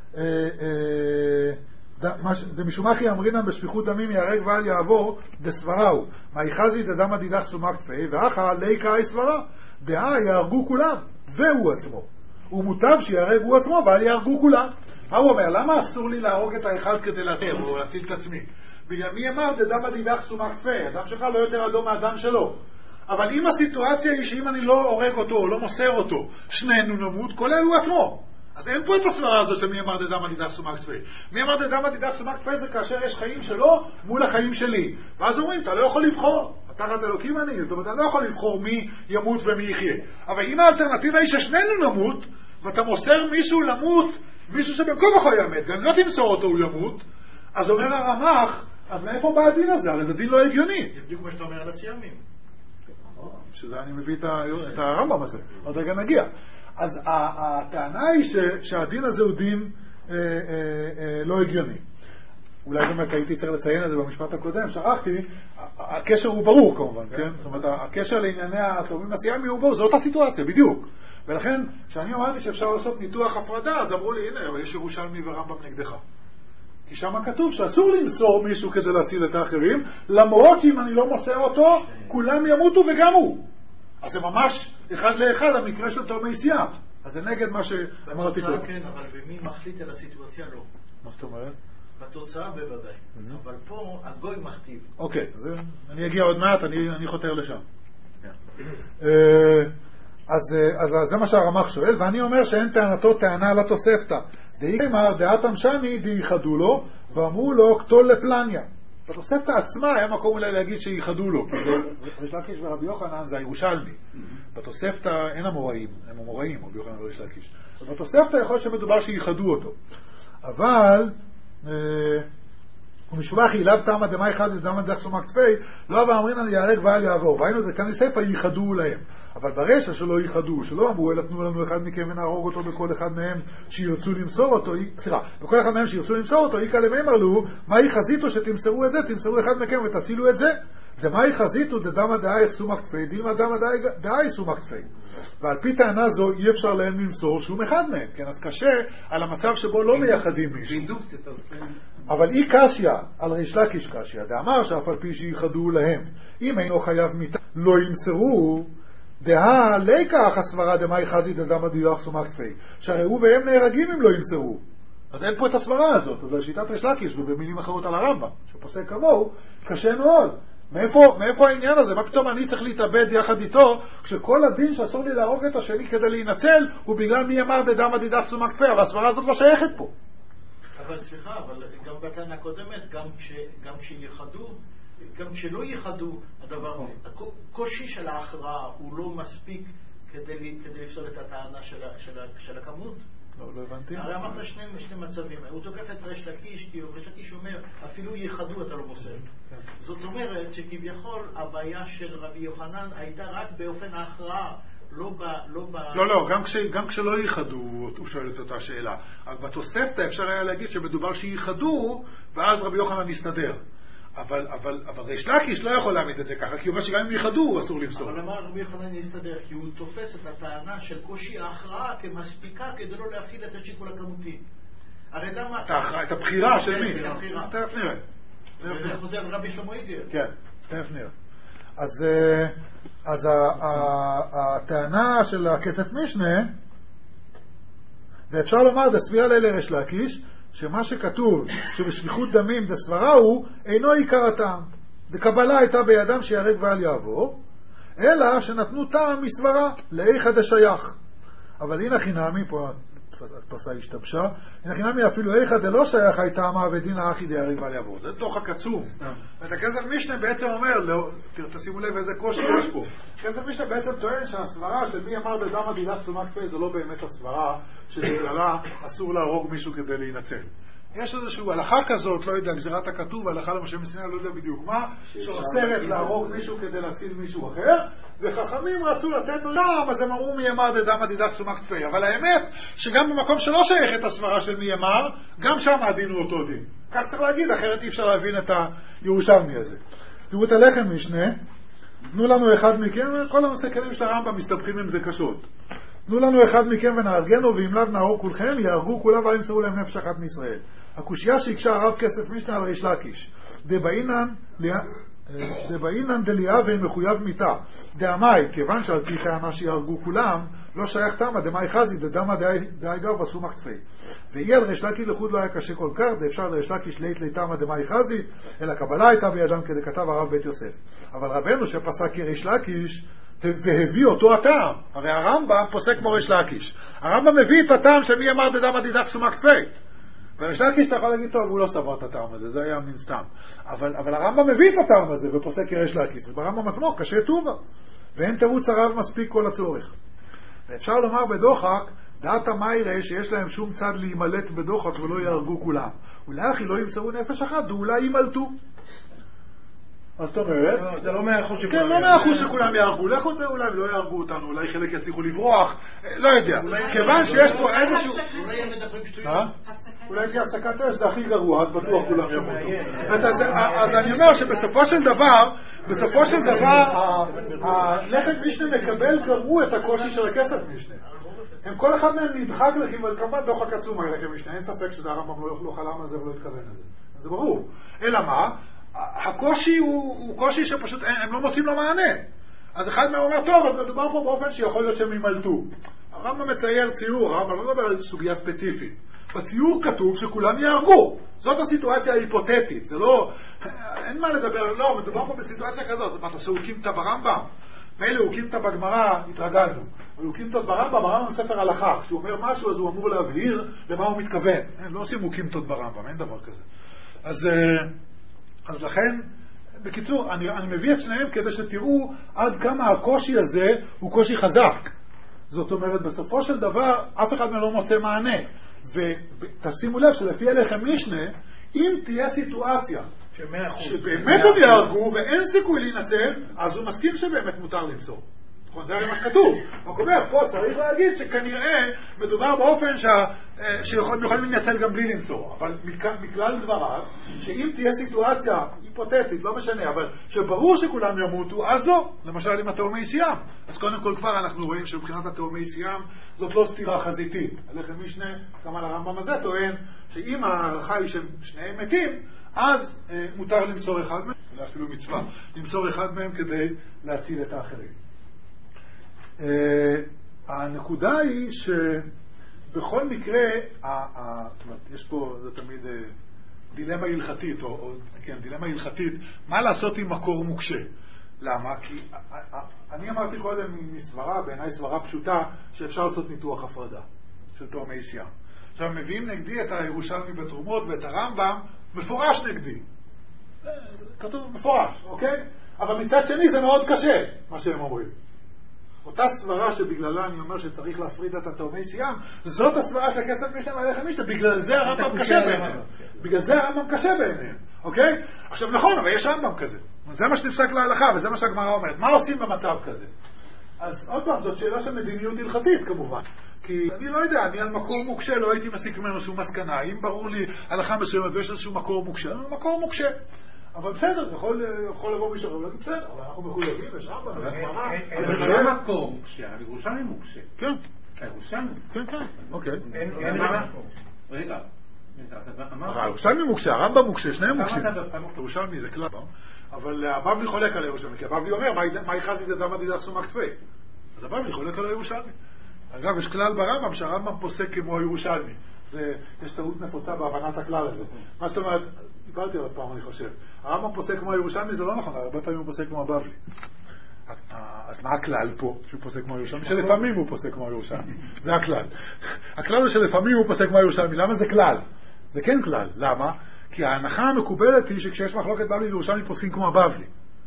דמשומחי אמרינן בשפיכות דמים יהרג ואל יעבור דסבראו מהיחזי דדם הדידך סומק תפאי ואחר ליקה סברה דעה יהרגו כולם והוא עצמו ומוטב שיהרג הוא עצמו ואל יהרגו כולם. מה הוא אומר? למה אסור לי להרוג את האחד כדי להתיר או להציל את עצמי? בגלל מי אמר דדם דידך סומך כפי, הדם שלך לא יותר אדום מהדם שלו. אבל אם הסיטואציה היא שאם אני לא הורג אותו או לא מוסר אותו, שנינו נמות, כולל הוא עצמו. אז אין פה את הסברה הזאת של מי אמר דדם דידך סומך כפי. מי אמר דדם דידך סומך כפי זה כאשר יש חיים שלו מול החיים שלי. ואז אומרים, אתה לא יכול לבחור. תחת אלוקים אני, זאת אומרת, אתה לא יכול לבחור מי ימות ומי יחיה. אבל אם האלטרנטיבה היא ששנינו נמות, ואתה מוסר מישהו למות, מישהו שבמקום אחו ימת, גם לא תמסור אותו הוא ימות, אז אומר הרמ"ח, אז מאיפה בא הדין הזה? הרי זה דין לא הגיוני. זה בדיוק מה שאתה אומר על הסיומים. שזה אני מביא את הרמב"ם הזה, עוד רגע נגיע. אז הטענה היא שהדין הזה הוא דין לא הגיוני. אולי באמת הייתי צריך לציין את זה במשפט הקודם, שכחתי, הקשר הוא ברור כמובן, כן? זאת אומרת, הקשר לענייני התאומים הסיאמיים הוא ברור, זאת הסיטואציה, בדיוק. ולכן, כשאני אמרתי שאפשר לעשות ניתוח הפרדה, אז אמרו לי, הנה, יש ירושלמי ורמב"ם נגדך. כי שם כתוב שאסור למסור מישהו כדי להציל את האחרים, למרות שאם אני לא מוסר אותו, כולם ימותו וגם הוא. אז זה ממש אחד לאחד המקרה של תאומי סיאם. אז זה נגד מה שאמרתי קודם. כן, אבל ומי מחליט על הסיטואציה לא. מה זאת אומרת? בתוצאה בוודאי. אבל פה הגוי מכתיב. אוקיי, אני אגיע עוד מעט, אני חותר לשם. אז זה מה שהרמ"ח שואל, ואני אומר שאין טענתו טענה על התוספתא. דאמר דעתם שני דייחדו לו, ואמרו לו קטול לפלניה. בתוספתא עצמה היה מקום אולי להגיד שייחדו לו, כי ריש לקיש ורבי יוחנן זה הירושלמי. בתוספתא אין המוראים, הם המוראים, רבי יוחנן וריש לקיש. בתוספתא יכול שמדובר שייחדו אותו. אבל ומשובח אליו טעמא דמאי חזי דמא דך סומך כפי, לא ואמרינן ייהרג ואל יעבור. והיינו זה כאן לספר ייחדו להם. אבל ברשע שלא ייחדו, שלא אמרו אלא תנו לנו אחד מכם ונהרוג אותו בכל אחד מהם שירצו למסור אותו, בכל אחד מהם שירצו למסור אותו, איקה להם אמרו, מהי חזיתו שתמסרו את זה, תמסרו אחד מכם ותצילו את זה. דמאי חזיתו דדמא דאי סומך כפי, דימא דמא דאי סומך כפי. ועל פי טענה זו אי אפשר להם למסור שום אחד מהם, כן? אז קשה על המצב שבו לא מייחדים מישהו. אבל אי קשיא על ריש לקיש קשיא, דאמר שאף על פי שייחדו להם, אם אינו חייב מיתה לא ימסרו, דהה ליקח הסברה דמאי חזי דדמא דידך סומך כפי, שהראו והם נהרגים אם לא ימסרו. אז אין פה את הסברה הזאת, אז שיטת ריש לקיש, ובמילים אחרות על הרמב"ם שפוסק כמוהו, קשה מאוד. מאיפה העניין הזה? מה פתאום אני צריך להתאבד יחד איתו, כשכל הדין שאסור לי להרוג את השני כדי להינצל, הוא בגלל מי אמר דדמא דידך סומך כפי, אבל הסברה הזאת לא שייכת פה. אבל סליחה, אבל גם בטענה הקודמת, גם כשיחדו, גם כשלא ייחדו, הקושי של ההכרעה הוא לא מספיק כדי לפסול את הטענה של הכמות. לא הבנתי. הרי אמרת שני מצבים. הוא תוקף את ריש לקיש, כי ריש לקיש אומר, אפילו ייחדו אתה לא מוסר. זאת אומרת שכביכול הבעיה של רבי יוחנן הייתה רק באופן ההכרעה. לא, גם כשלא ייחדו, הוא שואל את אותה שאלה. אבל בתוספתא אפשר היה להגיד שמדובר שייחדו, ואז רבי יוחנן יסתדר. אבל ריש לקיש לא יכול להעמיד את זה ככה, כי הוא אומר שגם אם ייחדו אסור למסור. אבל למה רבי יוחנן יסתדר? כי הוא תופס את הטענה של קושי ההכרעה כמספיקה כדי לא להפעיל את השיקול הכמותי. הרי למה... את הבחירה של מי? תכף נראה. זה חוזר על רבי שלמה איגר. כן, תכף נראה. אז הטענה של הכסף משנה, ואפשר לומר דסביר לילה ריש לקיש, שמה שכתוב שבשפיכות דמים דסברה הוא אינו עיקר הטעם. דקבלה הייתה בידם שיהרג ואל יעבור, אלא שנתנו טעם מסברה לאיכא דשייך. אבל הנה חינמי, פה הדפסה השתבשה, הנה חינמי אפילו איכא דלא שייך הייתה טעמה ודין האחי דיהרג ואל יעבור. זה תוך הקצוב. ואת הכסף משנה בעצם אומר, תשימו לב איזה קושי יש פה. הכסף משנה בעצם טוען שהסברה של מי אמר דדמא דידך סומך כפי זה לא באמת הסברה שבגללה אסור להרוג מישהו כדי להינצל. יש איזושהי הלכה כזאת, לא יודע, גזירת הכתוב, הלכה למשה מסיני, לא יודע בדיוק מה, שאוסרת להרוג מישהו כדי להציל מישהו אחר, וחכמים רצו לתת לו דם, אז הם אמרו מי אמר דדמא דידך סומך כפי. אבל האמת שגם במקום שלא שייך את הסברה של מי אמר, גם שם הדין הוא אותו דין. כך צריך להגיד, אחרת אי אפשר להבין את הירושלמי הזה. תראו את הלחם משנה, תנו לנו אחד מכם, כל המסקנים של הרמב"ם מסתבכים עם זה קשות. תנו לנו אחד מכם ונהרגנו, ואם לאו נהרוג כולכם, יהרגו כולם ואל ימסרו להם נפש אחת מישראל. הקושיה שהקשה הרב כסף משנה על ריש לקיש. דבעינן, דבעינן דליאבי מחויב מיתה דאמי, כיוון שעל פי טענה שיהרגו כולם, לא שייך תמה דמאי חזי דדמה דאי גר בסומך צפי. ואי על ריש לקיש לחוד לא היה קשה כל כך, דאפשר לריש לקיש לית ליתמה דמאי חזי, אלא קבלה הייתה בידם כדי כתב הרב בית יוסף. אבל רבנו שפסק כריש לקיש והביא אותו הטעם, הרי הרמב"ם פוסק כמו ריש לקיש. הרמב"ם מביא את הטעם שמי אמר דדמה דידך סומך צפי. וריש לקיש אתה יכול להגיד טוב, הוא לא סבר את הטעם הזה, זה היה מן סתם. אבל הרמב"ם מביא את הטעם הזה ופוסק כריש לקיש, וברמב"ם עצמו קשה טובה, ואין תירוץ הרב מספיק כל הצורך. ואפשר לומר בדוחק, דעת המיירה שיש להם שום צד להימלט בדוחק ולא יהרגו כולם. אולי אחי לא ימסרו נפש אחת, ואולי יימלטו. מה זאת אומרת? זה לא 100% שכולם כן, לא 100% שכולם יהרגו. לכו זה אולי לא יהרגו אותנו, אולי חלק יצליחו לברוח, לא יודע. כיוון שיש פה איזשהו... אולי תהיה הפסקת אש, זה הכי גרוע, אז בטוח כולם ימותו. אז אני אומר שבסופו של דבר, הלכת משנה מקבל גרו את הקושי של הכסף משנה. הם כל אחד מהם נדחק לכמובן דוחק עצום הלכת משנה. אין ספק שזה הרמב"ם לא חלם על זה ולא התכוון על זה. זה ברור. אלא מה? הקושי הוא קושי שפשוט הם לא מוצאים לו מענה. אז אחד מהם אומר, טוב, אז מדובר פה באופן שיכול להיות שהם יימלטו. הרמב"ם מצייר ציור, הרמב"ם לא מדבר על סוגיה ספציפית. בציור כתוב שכולם יהרגו. זאת הסיטואציה ההיפותטית. זה לא, אין מה לדבר, לא, מדובר פה בסיטואציה כזאת. זאת אומרת, הוא הקים אותה ברמב"ם. מילא הוא הקים אותה בגמרא, התרגלנו. אבל הוא הקים אותה ברמב"ם ספר הלכה. כשהוא אומר משהו, אז הוא אמור להבהיר למה הוא מתכוון. לא עושים הוא הקים אותה ברמב"ם, אין דבר כזה. אז לכן, בקיצור, אני מביא את שניהם כדי שתראו עד כמה הקושי הזה הוא קושי חזק. זאת אומרת, בסופו של דבר, אף אחד לא מוצא מענה. ותשימו לב שלפי הלכם משנה, אם תהיה סיטואציה שבאמת הם יהרגו ואין סיכוי להינצל, אז הוא מסכים שבאמת מותר למסור. זה הרי מה כתוב. הוא אומר, פה צריך להגיד שכנראה מדובר באופן שיכולים להינצל גם בלי למסור. אבל מכלל דבריו, שאם תהיה סיטואציה היפותטית, לא משנה, אבל שברור שכולם ימותו, אז לא. למשל עם התאומי סיאם. אז קודם כל כבר אנחנו רואים שבבחינת התאומי סיאם זאת לא סתירה חזיתית. הלכם משנה, גם על הרמב"ם הזה טוען, שאם ההערכה היא ששניהם מתים, אז מותר למסור אחד מהם, זה אפילו מצווה, למסור אחד מהם כדי להציל את האחרים. הנקודה היא שבכל מקרה, יש פה, זה תמיד דילמה הלכתית, כן, דילמה הלכתית, מה לעשות עם מקור מוקשה? למה? כי אני אמרתי קודם מסברה, בעיניי סברה פשוטה, שאפשר לעשות ניתוח הפרדה של תאומי סיאם. עכשיו מביאים נגדי את הירושלמי בתרומות ואת הרמב"ם, מפורש נגדי. כתוב מפורש, אוקיי? אבל מצד שני זה מאוד קשה, מה שהם אומרים. אותה סברה שבגללה אני אומר שצריך להפריד את התאומי סיאם, זאת הסברה של הכסף משנה והלכם משנה, בגלל זה הרמב"ם קשה בעיניהם. בגלל זה הרמב"ם קשה בעיניהם, אוקיי? עכשיו נכון, אבל יש רמב"ם כזה. זה מה שתפסק להלכה, וזה מה שהגמרא אומרת. מה עושים במצב כזה? אז עוד פעם, זאת שאלה של מדיניות הלכתית כמובן. כי אני לא יודע, אני על מקור מוקשה לא הייתי מסיק ממנו שום מסקנה. אם ברור לי הלכה מסוימת ויש איזשהו מקור מוקשה, מקור מוקשה. אבל בסדר, יכול לבוא מישהו ולהגיד בסדר, אבל אנחנו מחויבים, יש רמב"ם, אבל לא מקור מוקשה, הירושלמי מוקשה. כן. הירושלמי? כן, כן. אוקיי. אין מה מקור. רגע. הירושלמי מוקשה, הרמב"ם מוקשה, שניהם מוקשים. הירושלמי זה כלל. אבל הבבלי חולק על הירושלמי, כי הבבלי אומר, מה יחזי דדמה דידך סומך צפי? אז הבבלי חולק על הירושלמי. אגב, יש כלל ברמב"ם שהרמב"ם פוסק כמו הירושלמי. יש טעות נפוצה בהבנת הכלל הזה. מה זאת אומרת, דיברתי עוד פעם אני חושב, הרמב"ם פוסק כמו הירושלמי זה לא נכון, הרבה פעמים הוא פוסק כמו הבבלי. אז מה הכלל פה שהוא פוסק כמו הירושלמי? שלפעמים הוא פוסק כמו הירושלמי. זה הכלל. הכלל הוא שלפעמים הוא פוסק כמו הירושלמי. למה זה כלל? זה כן כלל. למה? כי ההנחה המקובלת היא שכשיש מחלוקת בבלי וירושלמי פוסקים כמו הבבלי.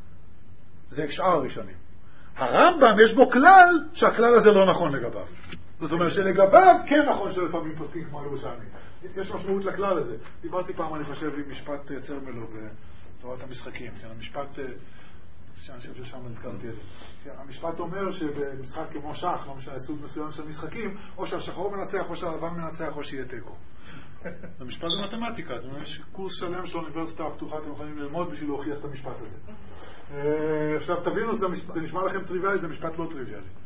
זה שאר הראשונים. הרמב"ם יש בו כלל שהכלל הזה לא נכון לגביו. זאת אומרת שלגביו כן נכון שלפעמים פוסקים כמו הירושלמי. יש משמעות לכלל הזה. דיברתי פעם אני חושב עם משפט צרמלו בתורת המשחקים. המשפט, שאני חושב ששם הזכרתי את זה. המשפט אומר שבמשחק כמו שח, לא משנה סוג מסוים של משחקים, או שהשחור מנצח או שהלבן מנצח או שיהיה תיקו. זה משפט במתמטיקה. יש קורס שלם של האוניברסיטה הפתוחה, אתם יכולים ללמוד בשביל להוכיח את המשפט הזה. עכשיו תבינו, זה נשמע לכם טריוויאלי, זה משפט לא טריוויאלי.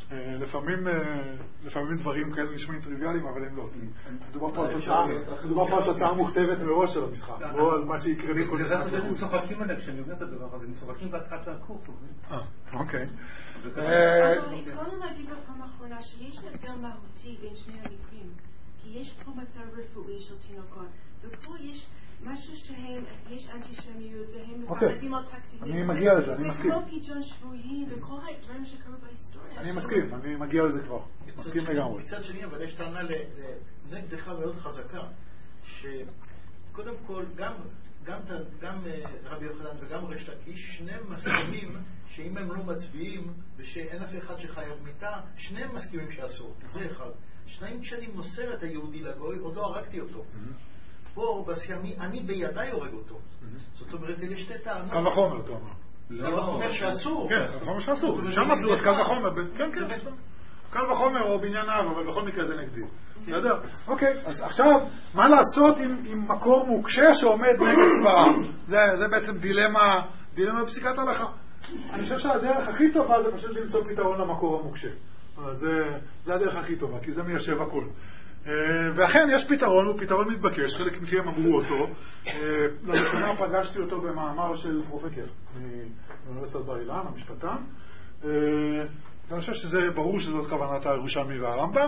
לפעמים דברים כאלה נשמעים טריוויאליים, אבל הם לא. מדובר פה על תוצאה מוכתבת מראש של המשחק, לא על מה שיקרה בכל משחק. זה הם צוחקים עליהם כשאני אומר את הדבר הזה, הם צוחקים בהתחלת הקורס. אוקיי. אני קודם להגיד בפעם האחרונה שיש הבדל מהותי בין שני המקרים, כי יש פה מצב רפואי של תינוקות, ופה יש משהו שהם, יש אנטישמיות והם מפחדים על טקטיקות. אני מגיע לזה, אני מסכים. וכל פתאום שבויים וכל הדברים שקרו בהיסטוריה. אני מסכים, אני מגיע לזה כבר. מסכים לגמרי. מצד שני, אבל יש טענה נגדך מאוד חזקה, שקודם כל, גם רבי יוחנן וגם ריש לקיש, שניהם מסכימים שאם הם לא מצביעים ושאין אף אחד שחייב מיתה, שניהם מסכימים שאסור. זה אחד. שניים, כשאני מוסר את היהודי לגוי, עוד לא הרגתי אותו. פה בסיומי, אני בידיי הורג אותו. זאת אומרת, אלה שתי טענות. קל וחומר, אתה אומר. לא, אומר שאסור. כן, קל וחומר שאסור. שם אסור את קל וחומר. כן, כן. קל וחומר או בניין אב, אבל בכל מקרה זה נגדי. בסדר? אוקיי, אז עכשיו, מה לעשות עם מקור מוקשה שעומד נגד צבאה? זה בעצם דילמה בפסיקת הלכה. אני חושב שהדרך הכי טובה זה פשוט למצוא פתרון למקור המוקשה. זה הדרך הכי טובה, כי זה מיישב הכל. ואכן יש פתרון, הוא פתרון מתבקש, חלק מכם אמרו אותו. לראשונה פגשתי אותו במאמר של פרופקר מאוניברסיטת בר אילן, המשפטן. אני חושב שזה ברור שזאת כוונת הירושלמי והרמב"ם.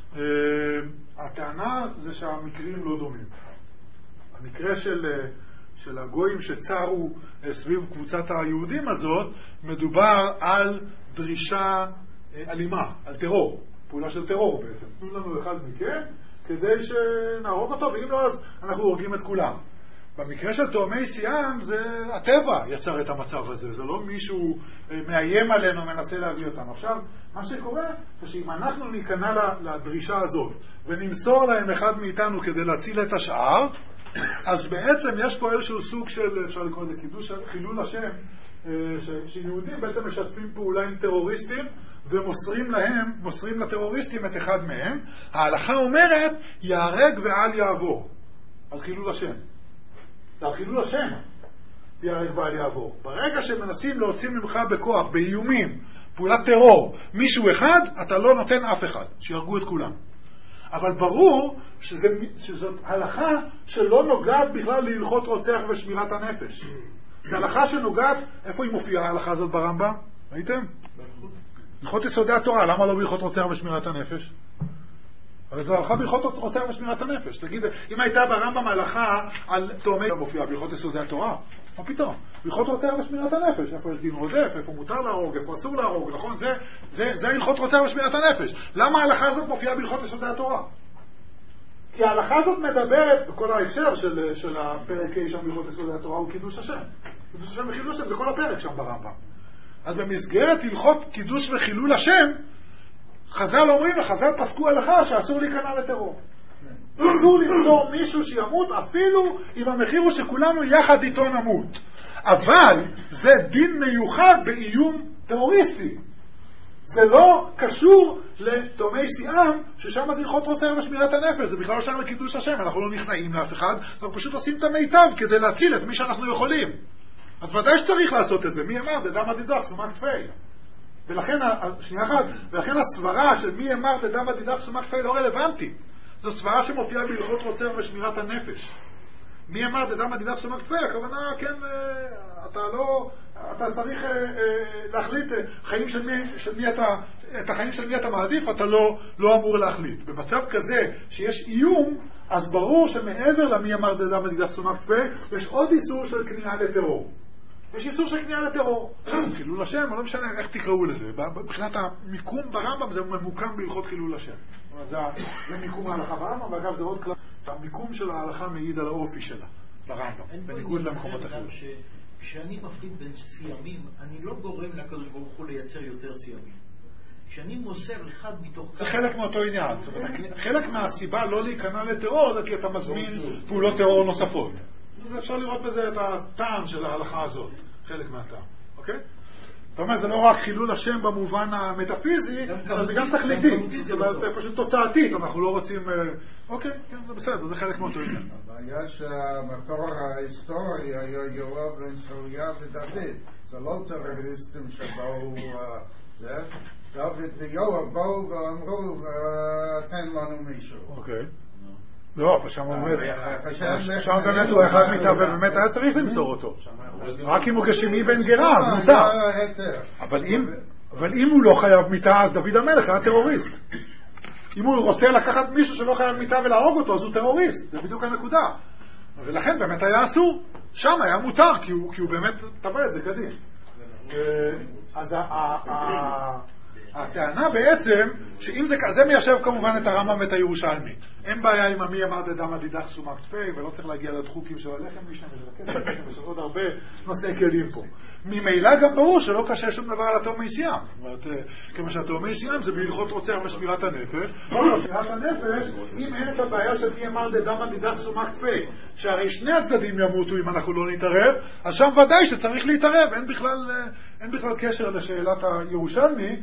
הטענה זה שהמקרים לא דומים. המקרה של הגויים שצרו סביב קבוצת היהודים הזאת, מדובר על דרישה אלימה, על טרור. פעולה של טרור בעצם. תנו לנו אחד מכם כדי שנהרוג אותו, ואם לא אז אנחנו הורגים את כולם. במקרה של תאומי סיאם זה הטבע יצר את המצב הזה, זה לא מישהו מאיים עלינו מנסה להביא אותם. עכשיו, מה שקורה זה שאם אנחנו ניכנע לדרישה הזאת ונמסור להם אחד מאיתנו כדי להציל את השאר, אז בעצם יש פה איזשהו סוג של, אפשר לקרוא לזה קידוש, חילול השם, שיהודים בעצם משתפים פעולה עם טרוריסטים ומוסרים לטרוריסטים את אחד מהם. ההלכה אומרת יהרג ואל יעבור על חילול השם. זה על חילול השם יהרג ואל יעבור. ברגע שמנסים להוציא ממך בכוח, באיומים, פעולת טרור, מישהו אחד, אתה לא נותן אף אחד, שיהרגו את כולם. אבל ברור שזאת הלכה שלא נוגעת בכלל להלכות רוצח ושמירת הנפש. זו הלכה שנוגעת, איפה היא מופיעה ההלכה הזאת ברמב"ם? ראיתם? הלכות יסודי התורה, למה לא בהלכות רוצח ושמירת הנפש? הרי זו הלכה בהלכות רוצח ושמירת הנפש. תגיד, אם הייתה ברמב"ם הלכה על תאומי מופיעה בהלכות יסודי התורה, מה פתאום? בהלכות רוצח ושמירת הנפש, איפה יש דין רודף, איפה מותר להרוג, איפה אסור להרוג, נכון? זה הלכות רוצח ושמירת הנפש. למה ההלכה הזאת מופיעה בהלכות יסודי התורה? כי ההלכה הזאת מדברת, בכל ההקשר של הפרק שם בהלכות יסודי התורה הוא קידוש השם. קידוש השם וחילול השם, זה כל הפרק שם ברמב"ם. אז במסגרת הלכות קידוש וחילול השם, חז"ל אומרים וחז"ל פסקו הלכה שאסור להיכנע לטרור. אסור למצוא מישהו שימות אפילו אם המחיר הוא שכולנו יחד איתו נמות. אבל זה דין מיוחד באיום טרוריסטי. זה לא קשור לתאומי סיאם, ששם זה הלכות רוצח ושמירת הנפש. זה בכלל לא שם לקידוש השם, אנחנו לא נכנעים לאף אחד, אנחנו פשוט עושים את המיטב כדי להציל את מי שאנחנו יכולים. אז ודאי שצריך לעשות את זה. מי אמר? בדם הדידך, סומק תפי. ולכן, ולכן הסברה של מי אמר בדם הדידך, סומק תפי לא רלוונטי. זו סברה שמופיעה בהלכות רוצח ושמירת הנפש. מי אמר בדם הדידך, סומק תפי? הכוונה, כן, אתה צריך להחליט חיים את החיים של מי אתה מעדיף, אתה לא אמור להחליט. במצב כזה שיש איום, אז ברור שמעבר למי אמר בדם הדידך, סומק תפי, יש עוד איסור של כניעה לטרור. יש איסור של כניעה לטרור. חילול השם, לא משנה איך תקראו לזה. מבחינת המיקום ברמב"ם זה ממוקם בהלכות חילול השם. זה מיקום ההלכה ברמב"ם, ואגב זה עוד כלל. המיקום של ההלכה מעיד על האופי שלה ברמב"ם, בניגוד למקומות אחרים. כשאני מפריד בין סיימים, אני לא גורם לקדוש ברוך הוא לייצר יותר סיימים. כשאני מוסר אחד מתוך... זה חלק מאותו עניין. חלק מהסיבה לא להיכנע לטרור זה כי אתה מזמין פעולות טרור נוספות. אפשר לראות בזה את הטעם של ההלכה הזאת, חלק מהטעם, אוקיי? זאת אומרת, זה לא רק חילול השם במובן המטאפיזי, אבל זה גם תכליתי, זה פשוט תוצאתית, אנחנו לא רוצים... אוקיי, כן, זה בסדר, זה חלק מאותו עניין. הבעיה שהמקור ההיסטורי היה יואב בן צרויה ודוד, זה לא טרוריסטים שבאו דוד ויואב באו ואמרו, תן לנו מישהו. אוקיי. לא, אבל שם באמת הוא אחד מיטה ובאמת היה צריך למסור אותו. רק אם הוא כשמי בן גרה, אז מותר. אבל אם הוא לא חייב מיטה, אז דוד המלך היה טרוריסט. אם הוא רוצה לקחת מישהו שלא חייב מיטה ולהרוג אותו, אז הוא טרוריסט. זה בדיוק הנקודה. ולכן באמת היה אסור. שם היה מותר, כי הוא באמת טבע את זה כדין. אז הטענה בעצם, שאם זה מיישב כמובן את הרמב"ם ואת הירושלמי. אין בעיה עם המי אמר דדמא דידך סומק תפי, ולא צריך להגיע לדחוקים של הלחם משם ולקטע, יש עוד הרבה נושאי כלים פה. ממילא גם ברור שלא קשה שום דבר על התאומי סיאם. זאת אומרת, כמו שהתאומי סיאם זה בהלכות רוצח ושמירת הנפש. שמירת הנפש, אם אין את הבעיה של מי אמר דדמא דידך סומק תפי, שהרי שני הצדדים ימותו אם אנחנו לא נתערב, אז שם ודאי שצריך להתערב. אין בכלל קשר לשאלת הירושלמי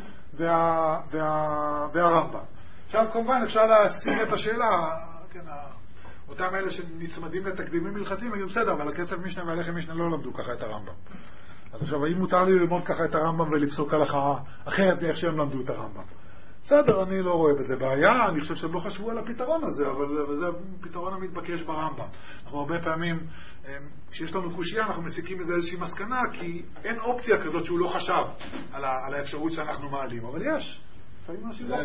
והרמב"ם. עכשיו כמובן אפשר להשיג את השאלה, כן, אותם אלה שנצמדים לתקדימים הלכתיים היו בסדר, אבל הכסף משנה והלחם משנה לא למדו ככה את הרמב"ם. אז עכשיו, האם מותר לי ללמוד ככה את הרמב"ם ולפסוק הלכה אחרת מאיך שהם למדו את הרמב"ם? בסדר, אני לא רואה בזה בעיה, אני חושב שהם לא חשבו על הפתרון הזה, אבל זה הפתרון המתבקש ברמב"ם. אנחנו הרבה פעמים, כשיש לנו קושיה, אנחנו מסיקים את זה איזושהי מסקנה, כי אין אופציה כזאת שהוא לא חשב על האפשרות שאנחנו מעלים, אבל יש. זה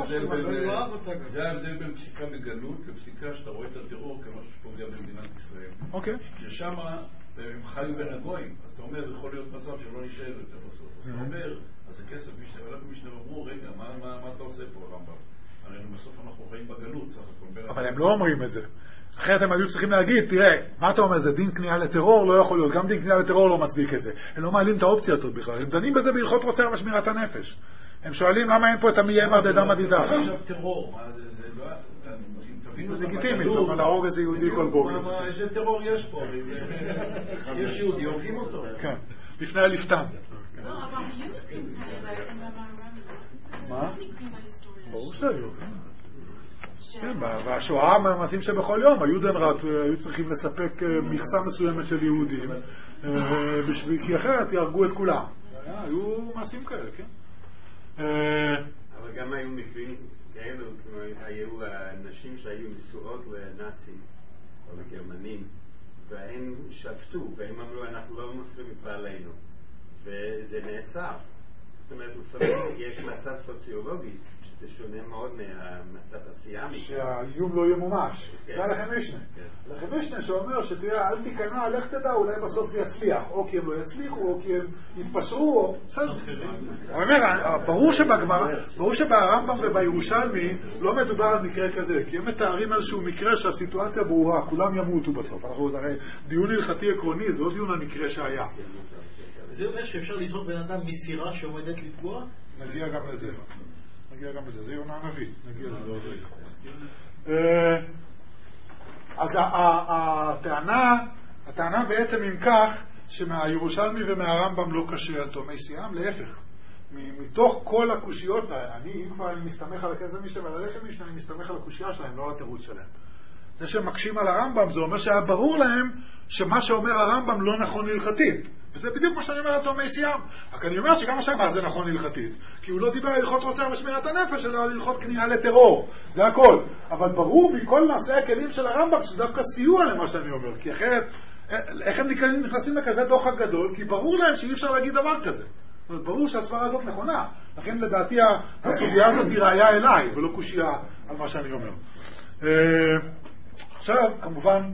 ההבדל בין פסיקה בגלות לפסיקה שאתה רואה את הטרור כמשהו שפוגע במדינת ישראל. אוקיי. ששם הם חיו בין הגויים, אז אתה אומר, יכול להיות מצב שלא נשאר יותר בסוף. אז אתה אומר, אז הכסף משנה, ולכם משנה אמרו, רגע, מה אתה עושה פה הרמב"ם? הרי בסוף אנחנו חיים בגלות, סך הכל. אבל הם לא אומרים את זה. אחרת הם היו צריכים להגיד, תראה, מה אתה אומר, זה דין כניעה לטרור? לא יכול להיות, גם דין כניעה לטרור לא מצדיק את זה. הם לא מעלים את האופציה הזאת בכלל, הם דנים בזה בהלכות רוצח ושמירת הנפש. הם שואלים למה אין פה את המי אמר דדמא דידך. עכשיו טרור, זה לא... זה לגיטימי, אבל להרוג איזה יהודי כל בוקר. איזה טרור יש פה? יש יהודי, הורגים אותו. כן, לפני הלפתן. לא, אבל היו מקרים כאלה. מה? ברור שהיו. כן, והשואה המעשים שבכל יום, היודנראט היו צריכים לספק מכסה מסוימת של יהודים, כי אחרת יהרגו את כולם. היו מעשים כאלה, כן? אבל גם היו מקרים כאלו, היו נשים שהיו נשואות לנאצים או לגרמנים, והם שפטו, והם אמרו, אנחנו לא מוסרים את בעלינו, וזה נאסר. זאת אומרת, לפעמים יש מצב סוציולוגי שזה שונה מאוד מהמצב הסיאמי. שהאיום לא ימומש. זה לכם משנה. לכם משנה שאומר שתראה, אל תיכנע, לך תדע, אולי בסוף יצליח. או כי הם לא יצליחו, או כי הם יתפשרו, או... אני אומר, ברור שברמב"ם ובירושלמי לא מדובר על מקרה כזה, כי הם מתארים איזשהו מקרה שהסיטואציה ברורה, כולם ימותו בסוף. הרי דיון הלכתי עקרוני, זה לא דיון על מקרה שהיה. זה אומר שאפשר לזרוק בן אדם מסירה שעומדת לפגוע? נגיע גם לזה. זה יונה הנביא. נגיע לזה. אז הטענה בעצם עם כך שמהירושלמי ומהרמב"ם לא קשה על תאומי סיאם, להפך. מתוך כל הקושיות, אם כבר אני מסתמך על הכסף משנה ועל הלחם משנה, אני מסתמך על הקושייה שלהם, לא על התירוץ שלהם. זה שהם מקשים על הרמב"ם, זה אומר שהיה ברור להם שמה שאומר הרמב"ם לא נכון הלכתית. וזה בדיוק מה שאני אומר על תאומי סיאם. רק אני אומר שגם מה שאמר זה נכון הלכתית. כי הוא לא דיבר על הלכות רוצח ושמירת הנפש, אלא על הלכות כניעה לטרור. זה הכל. אבל ברור מכל מעשי הכלים של הרמב"ם שזה דווקא סיוע למה שאני אומר. כי אחרת, איך הם נכנסים לכזה דוחק גדול? כי ברור להם שאי אפשר להגיד דבר כזה. זאת אומרת, ברור שהסברה הזאת נכונה. לכן לדעתי הסוגיה הזאת היא ראיה אליי, ולא קושייה על מה שאני אומר. עכשיו, כמובן,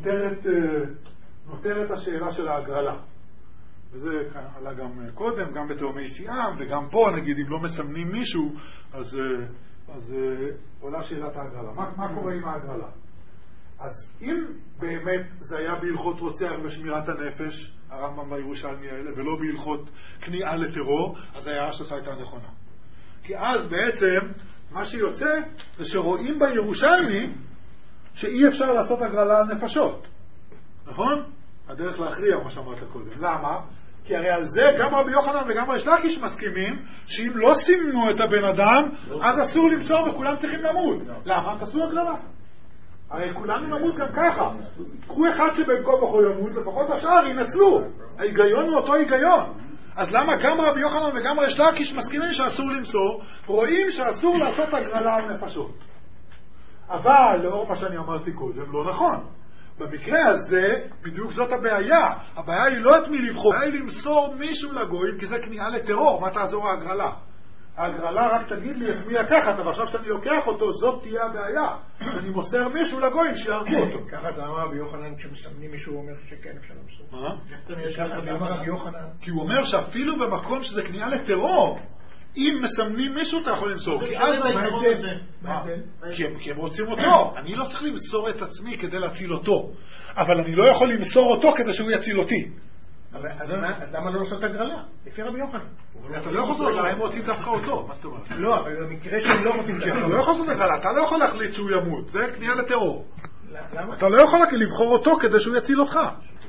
נותרת השאלה של ההגרלה. וזה עלה גם קודם, גם בתאומי סיאם, וגם פה, נגיד, אם לא מסמנים מישהו, אז עולה שאלת ההגרלה. מה קורה עם ההגרלה? אז אם באמת זה היה בהלכות רוצח ושמירת הנפש, הרמב"ם והירושלמי האלה, ולא בהלכות כניעה לטרור, אז ההערה שלך הייתה נכונה. כי אז בעצם, מה שיוצא זה שרואים בירושלמי שאי אפשר לעשות הגרלה על נפשות. נכון? הדרך להכריע, מה שאמרת קודם. למה? כי הרי על זה גם רבי יוחנן וגם ריש לקיש מסכימים שאם לא סימנו את הבן אדם, אז אסור למסור וכולם צריכים למות. למה? תעשו הגרלה. הרי כולנו נמות גם ככה. קחו אחד שבין כה וכה ימות, לפחות השאר ינצלו. ההיגיון הוא אותו היגיון. אז למה גם רבי יוחנן וגם ריש לקיש מסכימים שאסור למסור, רואים שאסור לעשות הגרלה על נפשות. אבל לאור מה שאני אמרתי קודם, לא נכון. במקרה הזה, בדיוק זאת הבעיה. הבעיה היא לא את מי לבחור, הבעיה היא למסור מישהו לגויים, כי זה כניעה לטרור. מה תעזור ההגרלה? ההגרלה רק תגיד לי את מי לקחת, אבל עכשיו שאני לוקח אותו, זאת תהיה הבעיה. אני מוסר מישהו לגויים שיערכו אותו. ככה זה אמר רבי יוחנן, כשמסמנים מישהו אומר שכן אפשר למסור. מה? ככה זה אמר רבי יוחנן. כי הוא אומר שאפילו במקום שזה כניעה לטרור, אם מסמנים מישהו אתה יכול למסור. כי אז כי הם רוצים אותו. אני לא צריך למסור את עצמי כדי להציל אותו, אבל אני לא יכול למסור אותו כדי שהוא יציל אותי. אז למה לא לעשות הגרלה? לפי רבי יוחנן. אתה לא יכול לעשות הגרלה, הם רוצים דווקא אותו. מה זאת אומרת? לא, אבל במקרה שהם לא רוצים אתה לא יכול לעשות הגרלה, אתה לא יכול להחליט שהוא ימות. זה כניעה לטרור. אתה לא יכול לבחור אותו כדי שהוא יציל אותך.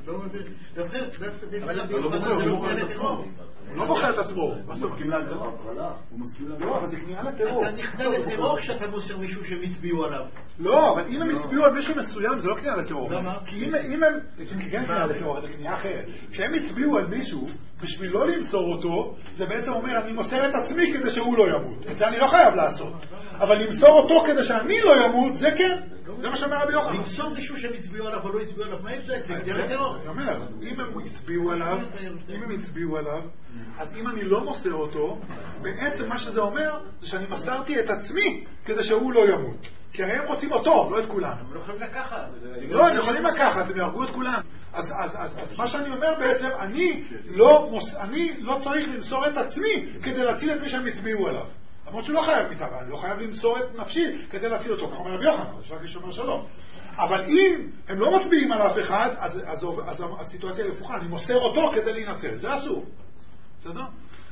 הוא לא בוחר את עצמו. הוא מסכים להגרלה. לא, אבל זה כניעה לטרור. אתה נכנע לטרור כשאתה מוסר מישהו שהם הצביעו עליו. לא, אבל אם הם הצביעו על מישהו מסוים זה לא כניעה לטרור. למה? כי אם הם... זה כן כניעה לטרור, זה כניעה אחרת. כשהם הצביעו על מישהו בשביל לא למסור אותו, זה בעצם אומר אני מוסר את עצמי כדי שהוא לא ימות. את זה אני לא חייב לעשות. אבל למסור אותו כדי שאני לא ימות, זה כן. זה מה שאומר רבי יוחנן. למסור מישהו שהם הצביעו עליו או לא הצביעו עליו, מה ההבדל? זה כניעה לטרור. אני אומר, אם הם הצביעו עליו, אז אם אני לא מוסר אותו, בעצם מה שזה אומר זה שאני מסרתי את עצמי כדי שהוא לא ימות. כי הרי הם רוצים אותו, לא את כולם. הם לא יכולים לקחת. לא, הם יכולים לקחת, הם יהרגו את כולם. אז מה שאני אומר בעצם, אני לא צריך למסור את עצמי כדי להציל את מי שהם הצביעו עליו. למרות שהוא לא חייב מתאר, אני לא חייב למסור את נפשי כדי להציל אותו, כך אומר רבי יוחנן, יש רק לשומר שלום. אבל אם הם לא מצביעים על אף אחד, אז הסיטואציה היא הפוכה, אני מוסר אותו כדי להינצל, זה אסור. בסדר?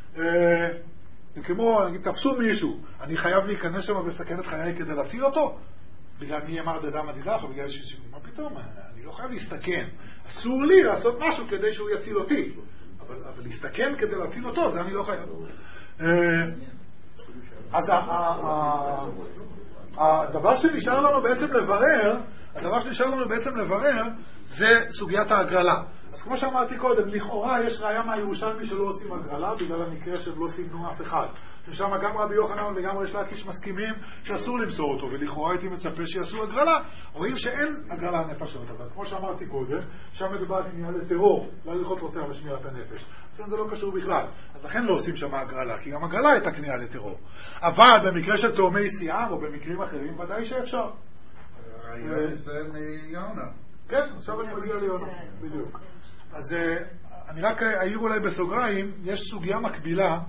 כמו, נגיד, תפסו מישהו, אני חייב להיכנס שם ולסכן את חיי כדי להציל אותו? בגלל מי אמר דדה מדידך, או בגלל מה פתאום? אני לא חייב להסתכן. אסור לי לעשות משהו כדי שהוא יציל אותי. אבל להסתכן כדי להציל אותו, זה אני לא חייב. אז הדבר שנשאר לנו בעצם לברר, זה סוגיית ההגרלה. אז כמו שאמרתי קודם, לכאורה יש ראיה מהירושלמי שלא עושים הגרלה, בגלל המקרה שהם לא סימנו אף אחד. ושם גם רבי יוחנן וגם ריש לקיש מסכימים שאסור למסור אותו, ולכאורה הייתי מצפה שיעשו הגרלה. רואים שאין הגרלה נפשות, אבל כמו שאמרתי קודם, שם מדובר עניין לטרור, לא ללכות רוצח בשמירת הנפש. זה לא קשור בכלל. אז לכן לא עושים שם הגרלה, כי גם הגרלה הייתה כניעה לטרור. אבל במקרה של תאומי סיאם או במקרים אחרים, ודאי שאפשר. זה מיונה. כן, עכשיו אני מגיע ליונה, בדיוק. אז אני רק אעיר אולי בסוגריים, יש סוגיה מקבילה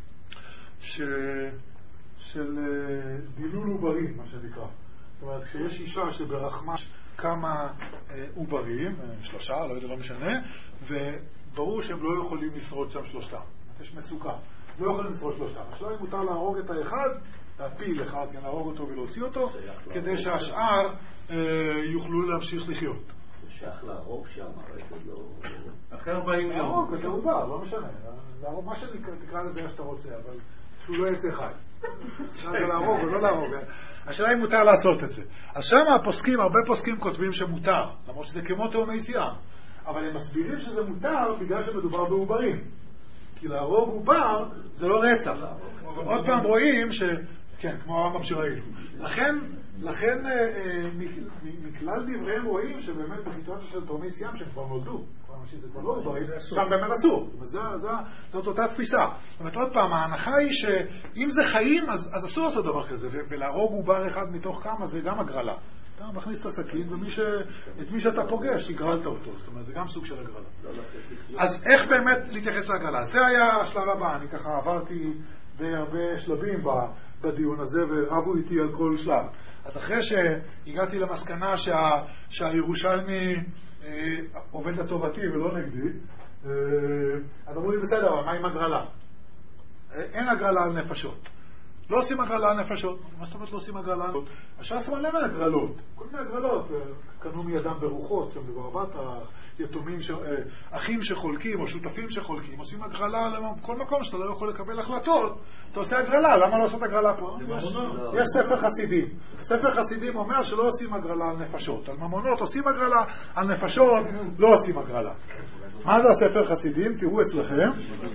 של דילול עוברים, מה שנקרא. זאת אומרת, כשיש אישה שברחמה כמה עוברים, 3, לא יודע, לא משנה, וברור שהם לא יכולים לשרוד שם 3. יש מצוקה. לא יכולים לשרוד 3. השאלה אם מותר להרוג את האחד, להפיל אחד, כן, להרוג אותו ולהוציא אותו, כדי שהשאר יוכלו להמשיך לחיות. שייך להרוג שם, הרי זה לא... אחרי 40 יום. להרוג, אתה עובר, לא משנה. להרוג מה שתקרא לזה שאתה רוצה, אבל שהוא לא יצא חי. זה להרוג או לא להרוג. השאלה אם מותר לעשות את זה. אז שם הפוסקים, הרבה פוסקים כותבים שמותר, למרות שזה כמו תאומי סיאם. אבל הם מסבירים שזה מותר בגלל שמדובר בעוברים. כי להרוג עובר זה לא רצח. עוד פעם רואים ש... כן, כמו הרמב"ם שראינו. לכן מכלל דבריהם רואים שבאמת בסיטואציה של תאומי סיאם שהם כבר נולדו, זה כבר לא עוברים, שם באמת אסור. זאת אותה תפיסה. זאת אומרת, עוד פעם, ההנחה היא שאם זה חיים, אז אסור לעשות דבר כזה, ולהרוג עובר אחד מתוך כמה זה גם הגרלה. אתה מכניס את הסכין, ואת מי שאתה פוגש, הגרלת אותו. זאת אומרת, זה גם סוג של הגרלה. אז איך באמת להתייחס להגרלה? זה היה השלב הבא. אני ככה עברתי די הרבה שלבים בדיון הזה, ורבו איתי על כל שלב. אז אחרי שהגעתי למסקנה שהירושלמי עובד לטובתי ולא נגדי, אז אמרו לי, בסדר, אבל מה עם הגרלה? אין הגרלה על נפשות. לא עושים הגרלה על נפשות. מה זאת אומרת לא עושים הגרלה על נפשות? הש"ס מלא מהגרלות. כל מיני הגרלות. קנו מידם ברוחות, שם בברבת היתומים, אחים שחולקים או שותפים שחולקים. עושים הגרלה לכל מקום שאתה לא יכול לקבל החלטות. אתה עושה הגרלה. למה לא עושות הגרלה פה? יש ספר חסידים. ספר חסידים אומר שלא עושים הגרלה על נפשות. על ממונות עושים הגרלה, על נפשות לא עושים הגרלה. מה זה הספר חסידים? תראו אצלכם.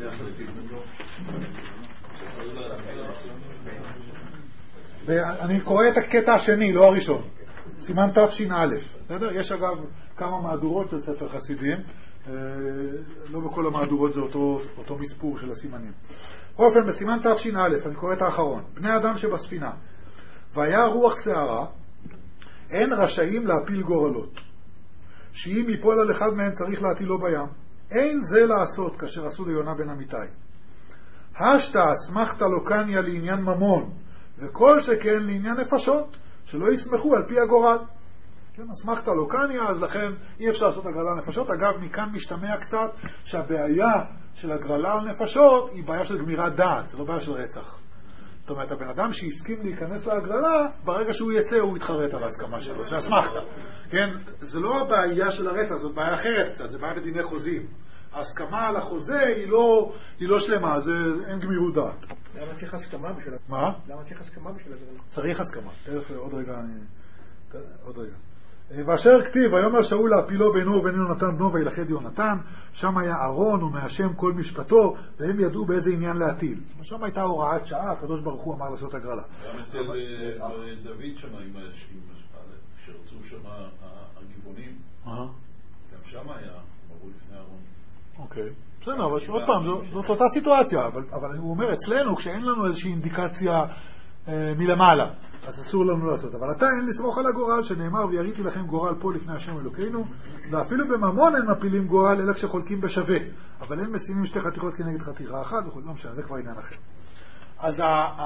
ואני קורא את הקטע השני, לא הראשון. סימן תש"א. בסדר? יש אגב כמה מהדורות של ספר חסידים. לא בכל המהדורות זה אותו מספור של הסימנים. אופן, בסימן תש"א, אני קורא את האחרון. בני אדם שבספינה. והיה רוח שערה, אין רשאים להפיל גורלות. שאם יפול על אחד מהם צריך להטילו בים. אין זה לעשות כאשר עשו ליונה בן אמיתי. השתה אסמכת לוקניה לעניין ממון, וכל שכן לעניין נפשות, שלא יסמכו על פי הגורל. כן, אסמכת לוקניה, אז לכן אי אפשר לעשות הגרלה נפשות. אגב, מכאן משתמע קצת שהבעיה של הגרלה על נפשות היא בעיה של גמירת דעת, זה לא בעיה של רצח. זאת אומרת, הבן אדם שהסכים להיכנס להגרלה, ברגע שהוא יצא הוא יתחרט על ההסכמה שלו, זה אסמכת. כן, זה לא הבעיה של הרצח, זאת בעיה אחרת קצת, זה בעיה בדיני חוזים. ההסכמה על החוזה היא לא שלמה, אין גמירות דעת. למה צריך הסכמה בשביל זה? מה? למה צריך הסכמה בשביל זה? צריך הסכמה. תכף עוד רגע. ואשר כתיב, ויאמר שאול להפילו בינו ובין יונתן בנו וילכד יונתן, שם היה אהרון ומהשם כל משפטו, והם ידעו באיזה עניין להטיל. שם הייתה הוראת שעה, הקדוש ברוך הוא אמר לעשות הגרלה. גם אצל דוד שם, כשרצו שם הגיבונים, גם שם היה, אמרו לפני אהרון. אוקיי, בסדר, אבל עוד פעם, זאת אותה סיטואציה, אבל הוא אומר, אצלנו, כשאין לנו איזושהי אינדיקציה מלמעלה, אז אסור לנו לעשות. אבל אתה אין לסמוך על הגורל, שנאמר, ויריתי לכם גורל פה לפני השם אלוקינו, ואפילו בממון אין מפילים גורל, אלא כשחולקים בשווה. אבל אין משימים שתי חתיכות כנגד חתיכה אחת, וכל לא משנה, זה כבר עניין אחר. אז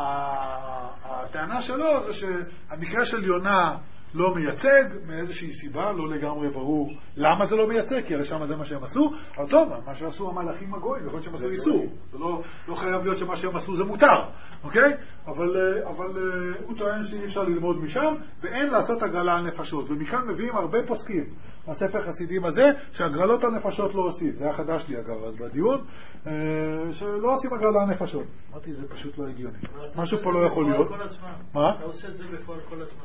הטענה שלו זה שהמקרה של יונה לא מייצג, מאיזושהי סיבה, לא לגמרי ברור למה זה לא מייצג, כי הרי שם זה מה שהם עשו. אבל טוב, מה שעשו המלאכים הגויים, יכול להיות שהם עשו איסור. זה לא חייב להיות שמה שהם עשו זה מותר, אוקיי? אבל הוא טוען שאי אפשר ללמוד משם, ואין לעשות הגרלה על נפשות. ומכאן מביאים הרבה פוסקים בספר חסידים הזה, שהגרלות על נפשות לא עושים. זה היה חדש לי אגב, אז בדיון, שלא עושים הגרלה על נפשות. אמרתי, זה פשוט לא הגיוני. משהו פה לא יכול להיות. מה? אתה עושה את זה בפועל כל הזמן.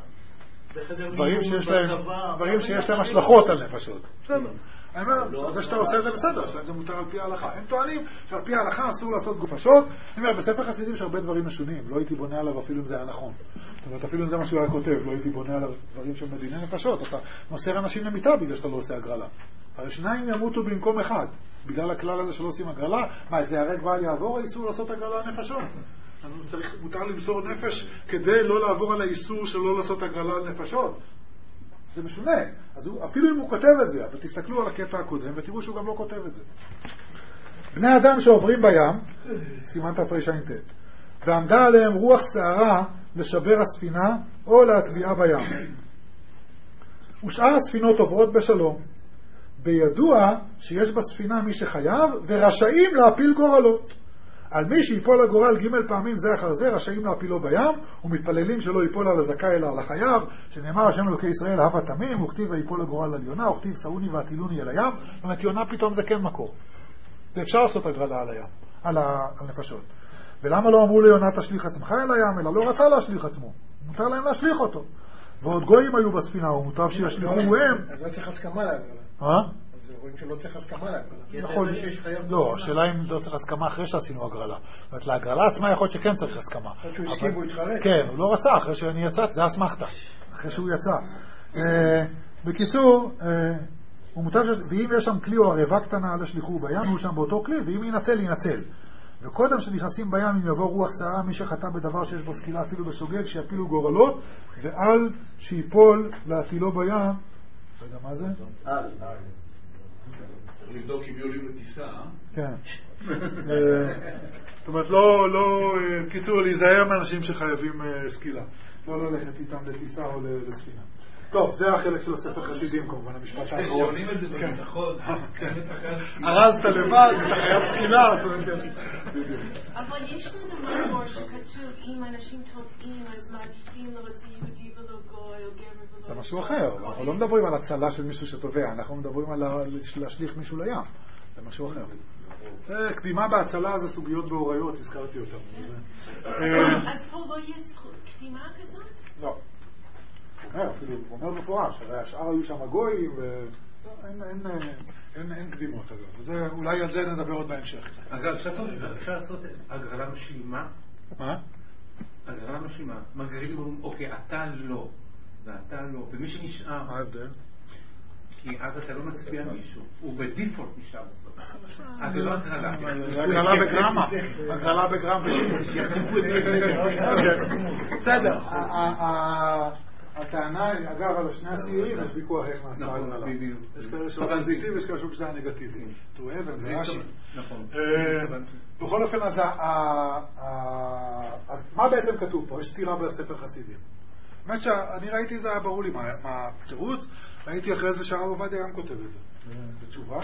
דברים שיש להם השלכות על נפשות. בסדר. אני אומר, זה שאתה עושה את זה בסדר, זה מותר על פי ההלכה. הם טוענים שעל פי ההלכה אסור לעשות גופשות. אני אומר, בספר חסידים יש הרבה דברים משונים. לא הייתי בונה עליו אפילו אם זה היה נכון. זאת אומרת, אפילו אם זה מה שהוא היה כותב, לא הייתי בונה עליו דברים של מדיני נפשות. אתה מוסר אנשים למיטה בגלל שאתה לא עושה הגרלה. הרי שניים ימותו במקום אחד. בגלל הכלל הזה שלא עושים הגרלה, מה, זה הרג ועל יעבור, האיסור לעשות הגרלה על נפשות. מותר למסור נפש כדי לא לעבור על האיסור של לא לעשות הגרלה על נפשות. זה משונה. אז אפילו אם הוא כותב את זה, אבל תסתכלו על הקטע הקודם ותראו שהוא גם לא כותב את זה. בני אדם שעוברים בים, סימן תרע"ט, ועמדה עליהם רוח שערה לשבר הספינה או להטביעה בים. ושאר הספינות עוברות בשלום. בידוע שיש בספינה מי שחייב ורשאים להפיל גורלות. על מי שיפול הגורל ג' פעמים זה אחר זה רשאים להפילו בים, ומתפללים שלא ייפול על הזכאי אלא על החייב, שנאמר השם אלוקי ישראל הווה תמים, וכתיב ויפול הגורל על יונה, וכתיב שאוני והטילוני אל הים. זאת אומרת, יונה פתאום זה כן מקור. ואפשר לעשות הגרלה על הים, על הנפשות. ולמה לא אמרו ליונה תשליך עצמך אל הים, אלא לא רצה להשליך עצמו. מותר להם להשליך אותו. ועוד גויים היו בספינה, ומותר שישליחו הם. אז לא צריך הסכמה להגרלה. רואים שלא צריך הסכמה להגרלה. לא, השאלה אם לא צריך הסכמה אחרי שעשינו הגרלה. זאת אומרת, להגרלה עצמה יכול להיות שכן צריך הסכמה. אחרי שהוא הסכים והוא התחרט. כן, הוא לא רצה, אחרי שאני יצאת, זה אסמכתה. אחרי שהוא יצא. בקיצור, ואם יש שם כלי או ערבה קטנה, אל השליחו בים, הוא שם באותו כלי, ואם ינצל, ינצל. וקודם שנכנסים בים, אם יבוא רוח שערה, מי שחטא בדבר שיש בו סקילה אפילו בשוגג, שיפילו גורלות, ועל שיפול להטילו בים. אתה יודע מה זה? צריך לבדוק אם יולים לטיסה. כן. זאת אומרת, קיצור, להיזהר מאנשים שחייבים סקילה. לא ללכת איתם לטיסה או לספינה. טוב, זה החלק של הספר חסידים כמובן, המשפט האחרון. יולים את זה בביטחון. הרזת לבד, אתה חייב סקילה. אבל יש לנו מאמר שכתוב, אם אנשים טובעים, אז מעדיפים לרצה יהודי ולא גוי או גבר ולא... זה משהו אחר, אנחנו לא מדברים על הצלה של מישהו שטובע, אנחנו מדברים על להשליך מישהו לים. זה משהו אחר. קדימה בהצלה זה סוגיות בהוריות, הזכרתי אותם. אז פה לא יהיה קדימה כזאת? לא. אפילו הוא אומר מפורש, הרי השאר היו שם גויים אין קדימות, אגב. אולי על זה נדבר עוד בהמשך. אגב, אפשר לעשות הגרלה משלימה? מה? הגרלה משלימה. מגרילים אומרים, אוקיי, אתה לא, ואתה לא, ומי שנשאר... מה ההבדל? כי אז אתה לא מצביע מישהו, הוא בדיפולט נשאר בסוף. אז זה לא הגרלה. הגרלה בגרמה. הגרלה בגרמה. בסדר. הטענה, אגב, על השני הסעירים, יש ויכוח איך נעשה הגרלה. יש כאלה שהוא פוזיטיבי, יש כאלה שהוא שזה נגטיבי. תואבן ורש"י. נכון. בכל אופן, אז מה בעצם כתוב פה? יש סתירה בספר חסידים. באמת שאני ראיתי את זה, היה ברור לי מה התירוץ. ראיתי אחרי זה שהרב עובדיה גם כותב את זה בתשובה.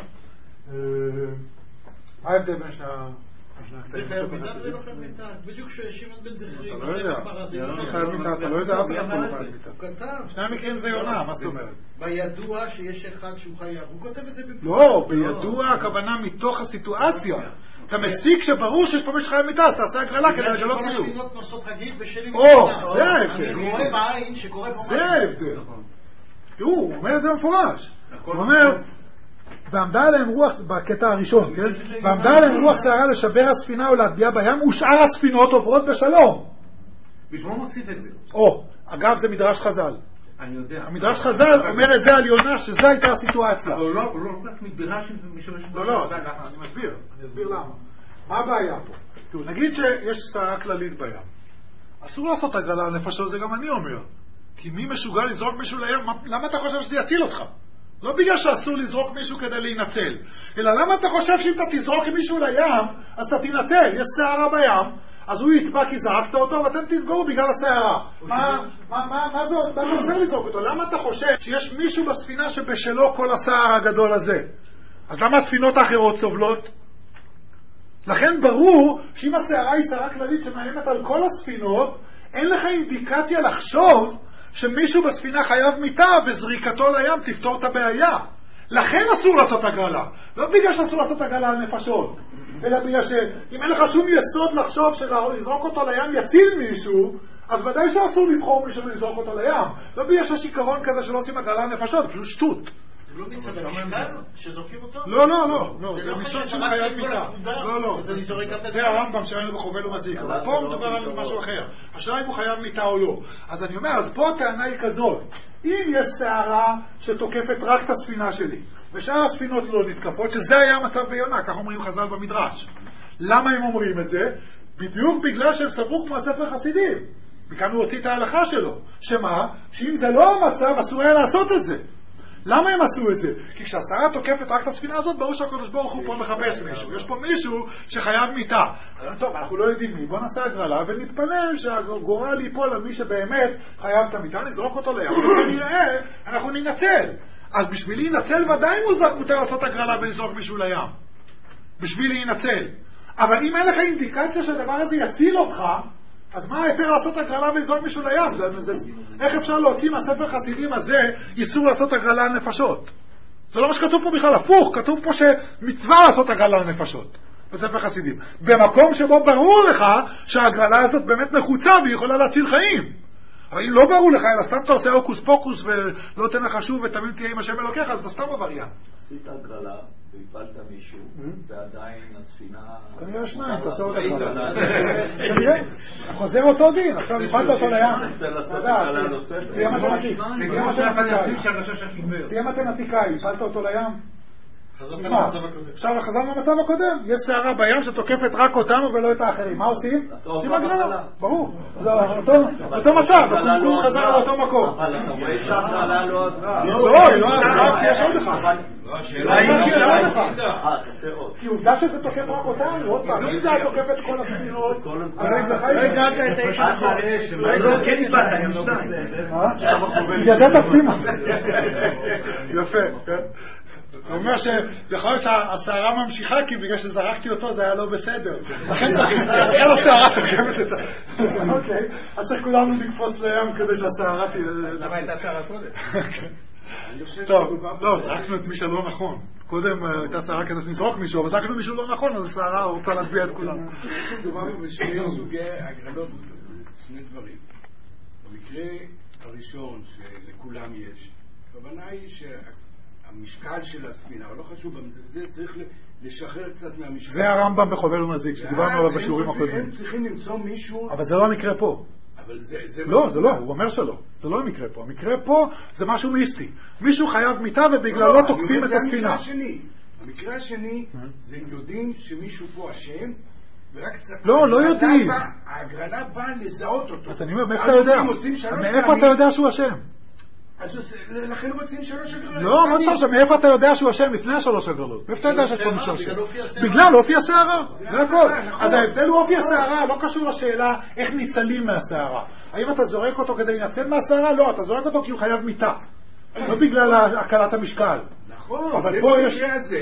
מה ההבדל בין שני זה חייב מיטה וזה לא חייב מיטה. בדיוק ששמעון בן זכרי אתה לא יודע, אתה לא יודע אף אחד לא חייב מיטה. שני המקרים זה יונה, מה זאת אומרת? בידוע שיש אחד שהוא חייב, הוא כותב את זה בפרק. לא, בידוע הכוונה מתוך הסיטואציה. אתה מסיק שברור שיש פה מישהו חייב מיטה, אז תעשה הגרלה כדי לגלות מישהו. כל הספינות נוסעות רגיל ושלי זה ההבדל. אני רואה בעין שקורה פה משהו. זה ההבדל. תראו, הוא אומר את זה מפורש. הוא אומר, ועמדה עליהם רוח, בקטע הראשון, כן? ועמדה עליהם רוח שערה לשבר הספינה או להטביע בים, ושאר הספינות עוברות בשלום. בשביל מה מוסיף את זה? אגב, זה מדרש חז"ל. אני יודע. המדרש חז"ל אומר את זה על יונה, שזו הייתה הסיטואציה. אבל לא רק מדרש משמש... לא, אני מסביר למה. מה הבעיה פה? תראו, נגיד שיש שערה כללית בים. אסור לעשות הגרלה על נפשות, זה גם אני אומר. כי מי משוגע לזרוק מישהו לים? למה אתה חושב שזה יציל אותך? לא בגלל שאסור לזרוק מישהו כדי להינצל, אלא למה אתה חושב שאם אתה תזרוק מישהו לים, אז אתה תינצל? יש שערה בים, אז הוא יתבע כי זרקת אותו, ואתם תסגרו בגלל השערה. מה זה עוזר לזרוק אותו? למה אתה חושב שיש מישהו בספינה שבשלו כל השער הגדול הזה? אז למה הספינות האחרות סובלות? לכן ברור שאם השערה היא שערה כללית שמאיימת על כל הספינות, אין לך אינדיקציה לחשוב שמישהו בספינה חייב מיטה וזריקתו לים תפתור את הבעיה. לכן אסור לעשות הגרלה. לא בגלל שאסור לעשות הגרלה על נפשות, אלא בגלל שאם אין לך שום יסוד לחשוב שלזרוק אותו לים יציל מישהו, אז ודאי שאסור לבחור מישהו ולזרוק אותו לים. לא בגלל שהשיקרון כזה שלא עושים הגרלה על נפשות, זה פשוט שטות. זה לא מצד המשקל שזורקים אותו? לא, זה משום שחייב מיטה. לא, זה הרמב"ם שלנו בחובל ומזיק, אבל פה מדובר על משהו אחר. השאלה אם הוא חייב מיטה או לא. אז אני אומר, אז פה הטענה היא כזאת, אם יש שערה שתוקפת רק את הספינה שלי, ושאר הספינות לא נתקפות, שזה היה המצב ביונה, כך אומרים חז"ל במדרש. למה הם אומרים את זה? בדיוק בגלל שהם סברו כמו הספר חסידים. וכאן הוא הוציא את ההלכה שלו. שמה? שאם זה לא המצב, אסור היה לעשות את זה. למה הם עשו את זה? כי כשהשערה תוקפת רק את הספינה הזאת, ברור שהקדוש ברוך הוא פה מחפש מישהו. יש פה מישהו שחייב מיטה. טוב, אנחנו לא יודעים מי. בוא נעשה הגרלה ונתפלל שהגורל ייפול על מי שבאמת חייב את המיטה, נזרוק אותו לים. ונראה, אנחנו ננצל. אז בשביל להינצל ודאי מותר לעשות הגרלה ולזרוק מישהו לים. בשביל להינצל. אבל אם אין לך אינדיקציה שהדבר הזה יציל אותך, אז מה אפשר לעשות הגרלה ולזרוק מישהו לים? איך אפשר להוציא מהספר חסידים הזה איסור לעשות הגרלה על נפשות? זה לא מה שכתוב פה בכלל, הפוך, כתוב פה שמצווה לעשות הגרלה על נפשות בספר חסידים, במקום שבו ברור לך שההגרלה הזאת באמת נחוצה והיא יכולה להציל חיים. אבל אם לא ברור לך, אלא סתם אתה עושה הוקוס פוקוס ולא תן לך שוב ותמיד תהיה עם השם אלוקיך, אז אתה סתם עבריין. עשית הגרלה והפלת מישהו ועדיין הספינה... כנראה שניים, תעשה עוד הגרלה. חוזר אותו דין, עכשיו הפלת אותו לים. תהיה מתמטיקאי, הפלת אותו לים. עכשיו חזרנו למצב הקודם, יש שערה בים שתוקפת רק אותנו ולא את האחרים. מה עושים? עושים הגרלה, ברור. זה אותו מצב, הוא חזר לאותו מקום. אבל אתה רואה שהגרלה לא עזרה. לא, יש עוד אחד. כי עובדה שזה תוקף רק אותנו, עוד פעם, אם זה תוקף את כל הספינות, לא הגעת את האיש כן נתבעת, ידעת פנימה. יפה, כן. הוא אומר שיכול להיות שהשערה ממשיכה, כי בגלל שזרקתי אותו זה היה לא בסדר. לכן השערה תוקפת את ה... אוקיי, אז צריך כולנו לקפוץ לים כדי שהשערה תהיה... למה הייתה שערה קודם? טוב, לא, זרקנו את מי שלא נכון. קודם הייתה שערה כדי שנזרוק מישהו, אבל זרקנו מישהו לא נכון, אז השערה רוצה להטביע את כולם. מדובר בשני סוגי הגרלות, שני דברים. במקרה הראשון שלכולם יש, הכוונה היא המשקל של הספינה, אבל לא חשוב, זה צריך לשחרר קצת מהמשקל. זה הרמב"ם בחובל ומזיק, שדיברנו עליו בשיעורים הקודמים. הם צריכים למצוא מישהו... אבל זה לא המקרה פה. אבל זה לא, זה לא, הוא אומר שלא. זה לא המקרה פה. המקרה פה זה משהו מיסטי. מישהו חייב מיטה ובגללו תוקפים את הספינה. המקרה השני, זה יודעים שמישהו פה אשם, ורק קצת... לא יודעים. ההגרלה באה לזהות אותו. אז אני אומר, מאיפה אתה יודע? מאיפה אתה יודע שהוא אשם? אז לכן רוצים 3 הגרלות. לא, מה עכשיו, מאיפה אתה יודע שהוא אשם לפני 3 הגרלות? מאיפה אתה יודע שיש פה מישהו אשם? בגלל אופי השערה, זה הכל. אז ההבדל הוא אופי השערה, לא קשור לשאלה איך ניצלים מהשערה. האם אתה זורק אותו כדי לנצל מהשערה? לא, אתה זורק אותו כי הוא חייב מיטה. לא בגלל הקלת המשקל. נכון, אבל פה יש...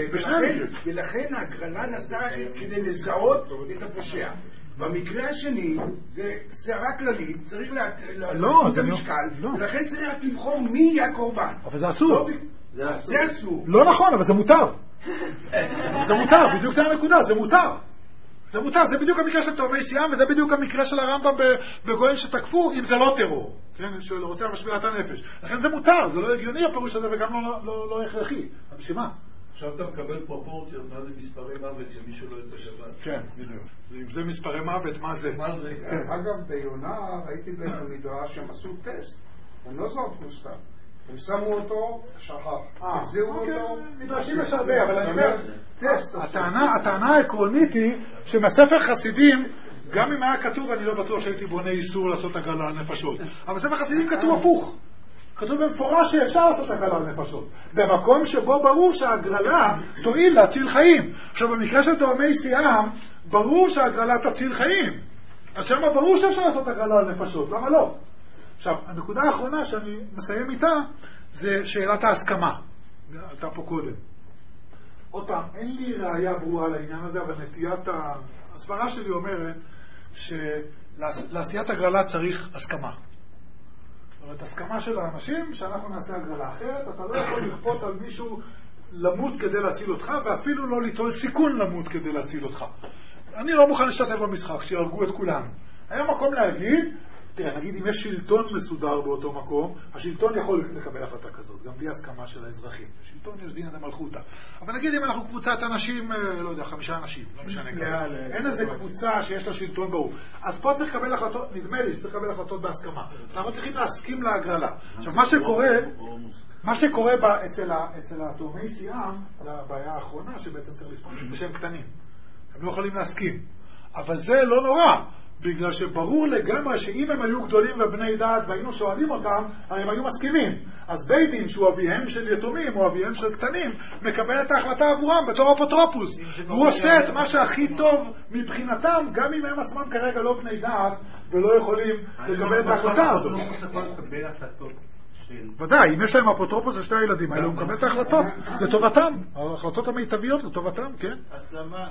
ולכן ההגרלה נעשתה כדי לזהות את הפושע. במקרה השני, זה שערה כללית, צריך להגיד את המשקל, ולכן צריך לבחור מי יהיה הקורבן. אבל זה אסור. זה אסור. לא נכון, אבל זה מותר. זה מותר, בדיוק זה הנקודה, זה מותר. זה מותר, זה בדיוק המקרה של תאומי סיאם, וזה בדיוק המקרה של הרמב"ם בגויים שתקפו, אם זה לא טרור. כן, שרוצה משפיעת הנפש. לכן זה מותר, זה לא הגיוני הפירוש הזה, וגם לא הכרחי. אבל שמה? עכשיו אתה מקבל פרופורציות, מה זה מספרי מוות שמישהו לא יצא שבת? כן, בדיוק. אם זה מספרי מוות, מה זה? אגב, ביונה ראיתי בית המדרש שהם עשו טסט. הם לא זרקו סתם. הם שמו אותו, שכח. החזירו אותו. מדרשים יש הרבה, אבל אני אומר, הטענה העקרונית היא שמספר חסידים, גם אם היה כתוב, אני לא בטוח שהייתי בונה איסור לעשות הגרלה על נפשות. אבל בספר חסידים כתוב הפוך. כתוב במפורש שאפשר לעשות הגרלה על נפשות. במקום שבו ברור שהגרלה תועיל להציל חיים. עכשיו, במקרה של תאומי סיאם, ברור שהגרלה תציל חיים. אז שמה ברור שאפשר לעשות הגרלה על נפשות. למה לא? עכשיו, הנקודה האחרונה שאני מסיים איתה, זה שאלת ההסכמה. עלתה פה קודם. עוד פעם, אין לי ראייה ברורה לעניין הזה, אבל נטיית הסברה שלי אומרת שלעשיית הגרלה צריך הסכמה. זאת אומרת, הסכמה של האנשים שאנחנו נעשה הגרלה אחרת, אתה לא יכול לכפות על מישהו למות כדי להציל אותך, ואפילו לא ליטול סיכון למות כדי להציל אותך. אני לא מוכן להשתתף במשחק, שיהרגו את כולם. היה מקום להגיד, תראה, נגיד אם יש שלטון מסודר באותו מקום, השלטון יכול לקבל החלטה כזאת, גם בלי הסכמה של האזרחים. שלטון יש דין אדם מלכותא. אבל נגיד אם אנחנו קבוצת אנשים, לא יודע, 5 אנשים, לא משנה כמה. אין איזה קבוצה שיש לה שלטון ברור. אז פה צריך לקבל החלטות, נדמה לי שצריך לקבל החלטות בהסכמה. אנחנו צריכים להסכים להגרלה. עכשיו, מה שקורה אצל התאומי סיאם, הבעיה האחרונה שבעצם צריך לפעול בשם קטנים. הם לא יכולים להסכים. אבל זה לא נורא. בגלל שברור לגמרי שאם הם היו גדולים ובני דעת והיינו שואלים אותם, הרי הם היו מסכימים. אז בית דין שהוא אביהם של יתומים או אביהם של קטנים, מקבל את ההחלטה עבורם בתור אפוטרופוס. והוא עושה את מה שהכי טוב מבחינתם, גם אם הם עצמם כרגע לא בני דעת ולא יכולים לקבל את ההחלטה הזאת. ודאי, אם יש להם אפוטרופוס לשתי הילדים האלה, הוא מקבל את ההחלטות לטובתם, ההחלטות המיטביות לטובתם, כן? אז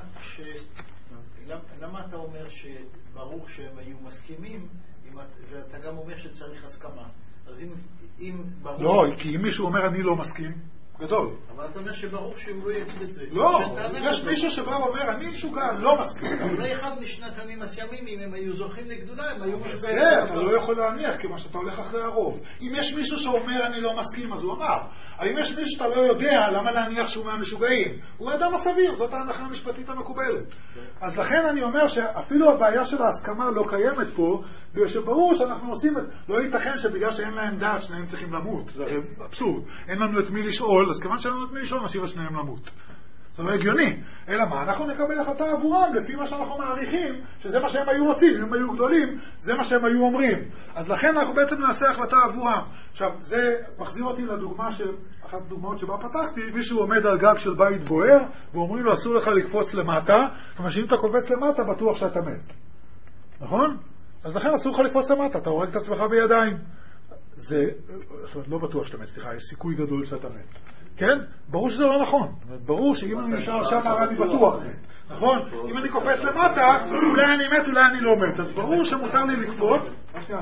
למה אתה אומר שברור שהם היו מסכימים, ואתה גם אומר שצריך הסכמה? אז אם ברור... לא, כי אם מישהו אומר אני לא מסכים, גדול. אבל אתה אומר שברור שהוא לא יגיד את זה. לא, יש מישהו שבא ואומר אני משוגע, לא מסכים. אולי אחד משנת הימים מסוימים, אם הם היו זוכים לגדולה, הם היו משוגעים. זה, אתה לא יכול להניח, כיוון שאתה הולך אחרי הרוב. אם יש מישהו שאומר אני לא מסכים, אז הוא אמר. אבל אם יש מישהו שאתה לא יודע, למה להניח שהוא מהמשוגעים? הוא האדם הסביר, זאת ההנחה המשפטית המקובלת. אז לכן אני אומר שאפילו הבעיה של ההסכמה לא קיימת פה, בגלל שברור שאנחנו עושים את... לא ייתכן שבגלל שאין להם דעת, שניהם צריכים למות. זה אבסורד. אין לנו את מי לשאול, אז כיוון שאין לנו את מי לשאול, נשאיר שניהם למות. זה לא הגיוני. אלא מה? אנחנו נקבל החלטה עבורם, לפי מה שאנחנו מעריכים, שזה מה שהם היו רוצים. אם הם היו גדולים, זה מה שהם היו אומרים. אז לכן אנחנו בעצם נעשה החלטה עבורם. עכשיו, זה מחזיר אותי לדוגמה אחת הדוגמאות שבה פתחתי, מישהו עומד על גג של בית בוער, ואומרים לו, אסור לך לקפוץ למטה, כלומר שאם אתה קופץ למטה, בטוח שאתה מת. נכון? אז לכן אסור לך לקפוץ למטה, אתה הורג את עצמך בידיים. זה, זאת אומרת, לא בטוח שאתה מת, סליחה, יש סיכוי גדול שאתה מת. כן? ברור שזה לא נכון. ברור שאם אני נשאר שם, אני בטוח מת. נכון? אם אני קופץ למטה, אולי אני מת, אולי אני לא מת. אז ברור שמותר לי לקפוץ,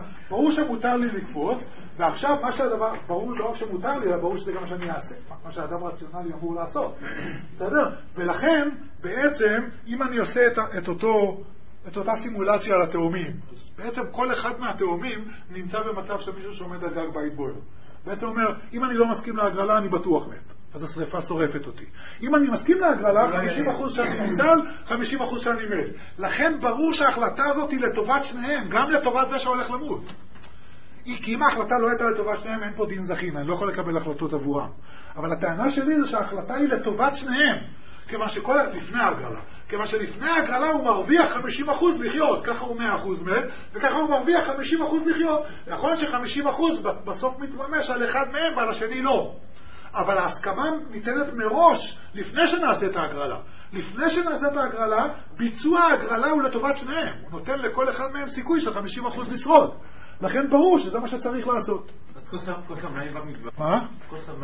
ועכשיו מה שהדבר, ברור לא שמותר לי, אלא ברור שזה גם מה שאני אעשה, מה שהאדם רציונלי אמור לעשות. בסדר? ולכן, בעצם, אם אני עושה את אותה סימולציה על התאומים, אז בעצם כל אחד מהתאומים נמצא במצב של מישהו שעומד על גג בית בוער. בעצם אומר, אם אני לא מסכים להגרלה, אני בטוח מת. אז השריפה שורפת אותי. אם אני מסכים להגרלה, 50% שאני ניצל, 50% שאני מת. לכן ברור שההחלטה הזאת היא לטובת שניהם, גם לטובת זה שהולך למות. כי אם ההחלטה לא הייתה לטובת שניהם, אין פה דין זכין, אני לא יכול לקבל החלטות עבורם. אבל הטענה שלי זה שההחלטה היא לטובת שניהם, כיוון לפני ההגרלה. כיוון שלפני ההגרלה הוא מרוויח 50% לחיות, ככה הוא 100% מת, וככה הוא מרוויח 50% לחיות. נכון ש50% בסוף מתממש על אחד מהם ועל השני לא. אבל ההסכמה ניתנת מראש לפני שנעשה את ההגרלה. לפני שנעשה את ההגרלה, ביצוע ההגרלה הוא לטובת שניהם. הוא נותן לכל אחד מהם סיכוי של 50% לשרוד. לכן ברור שזה מה שצריך לעשות. כוס המים במדבר. מה?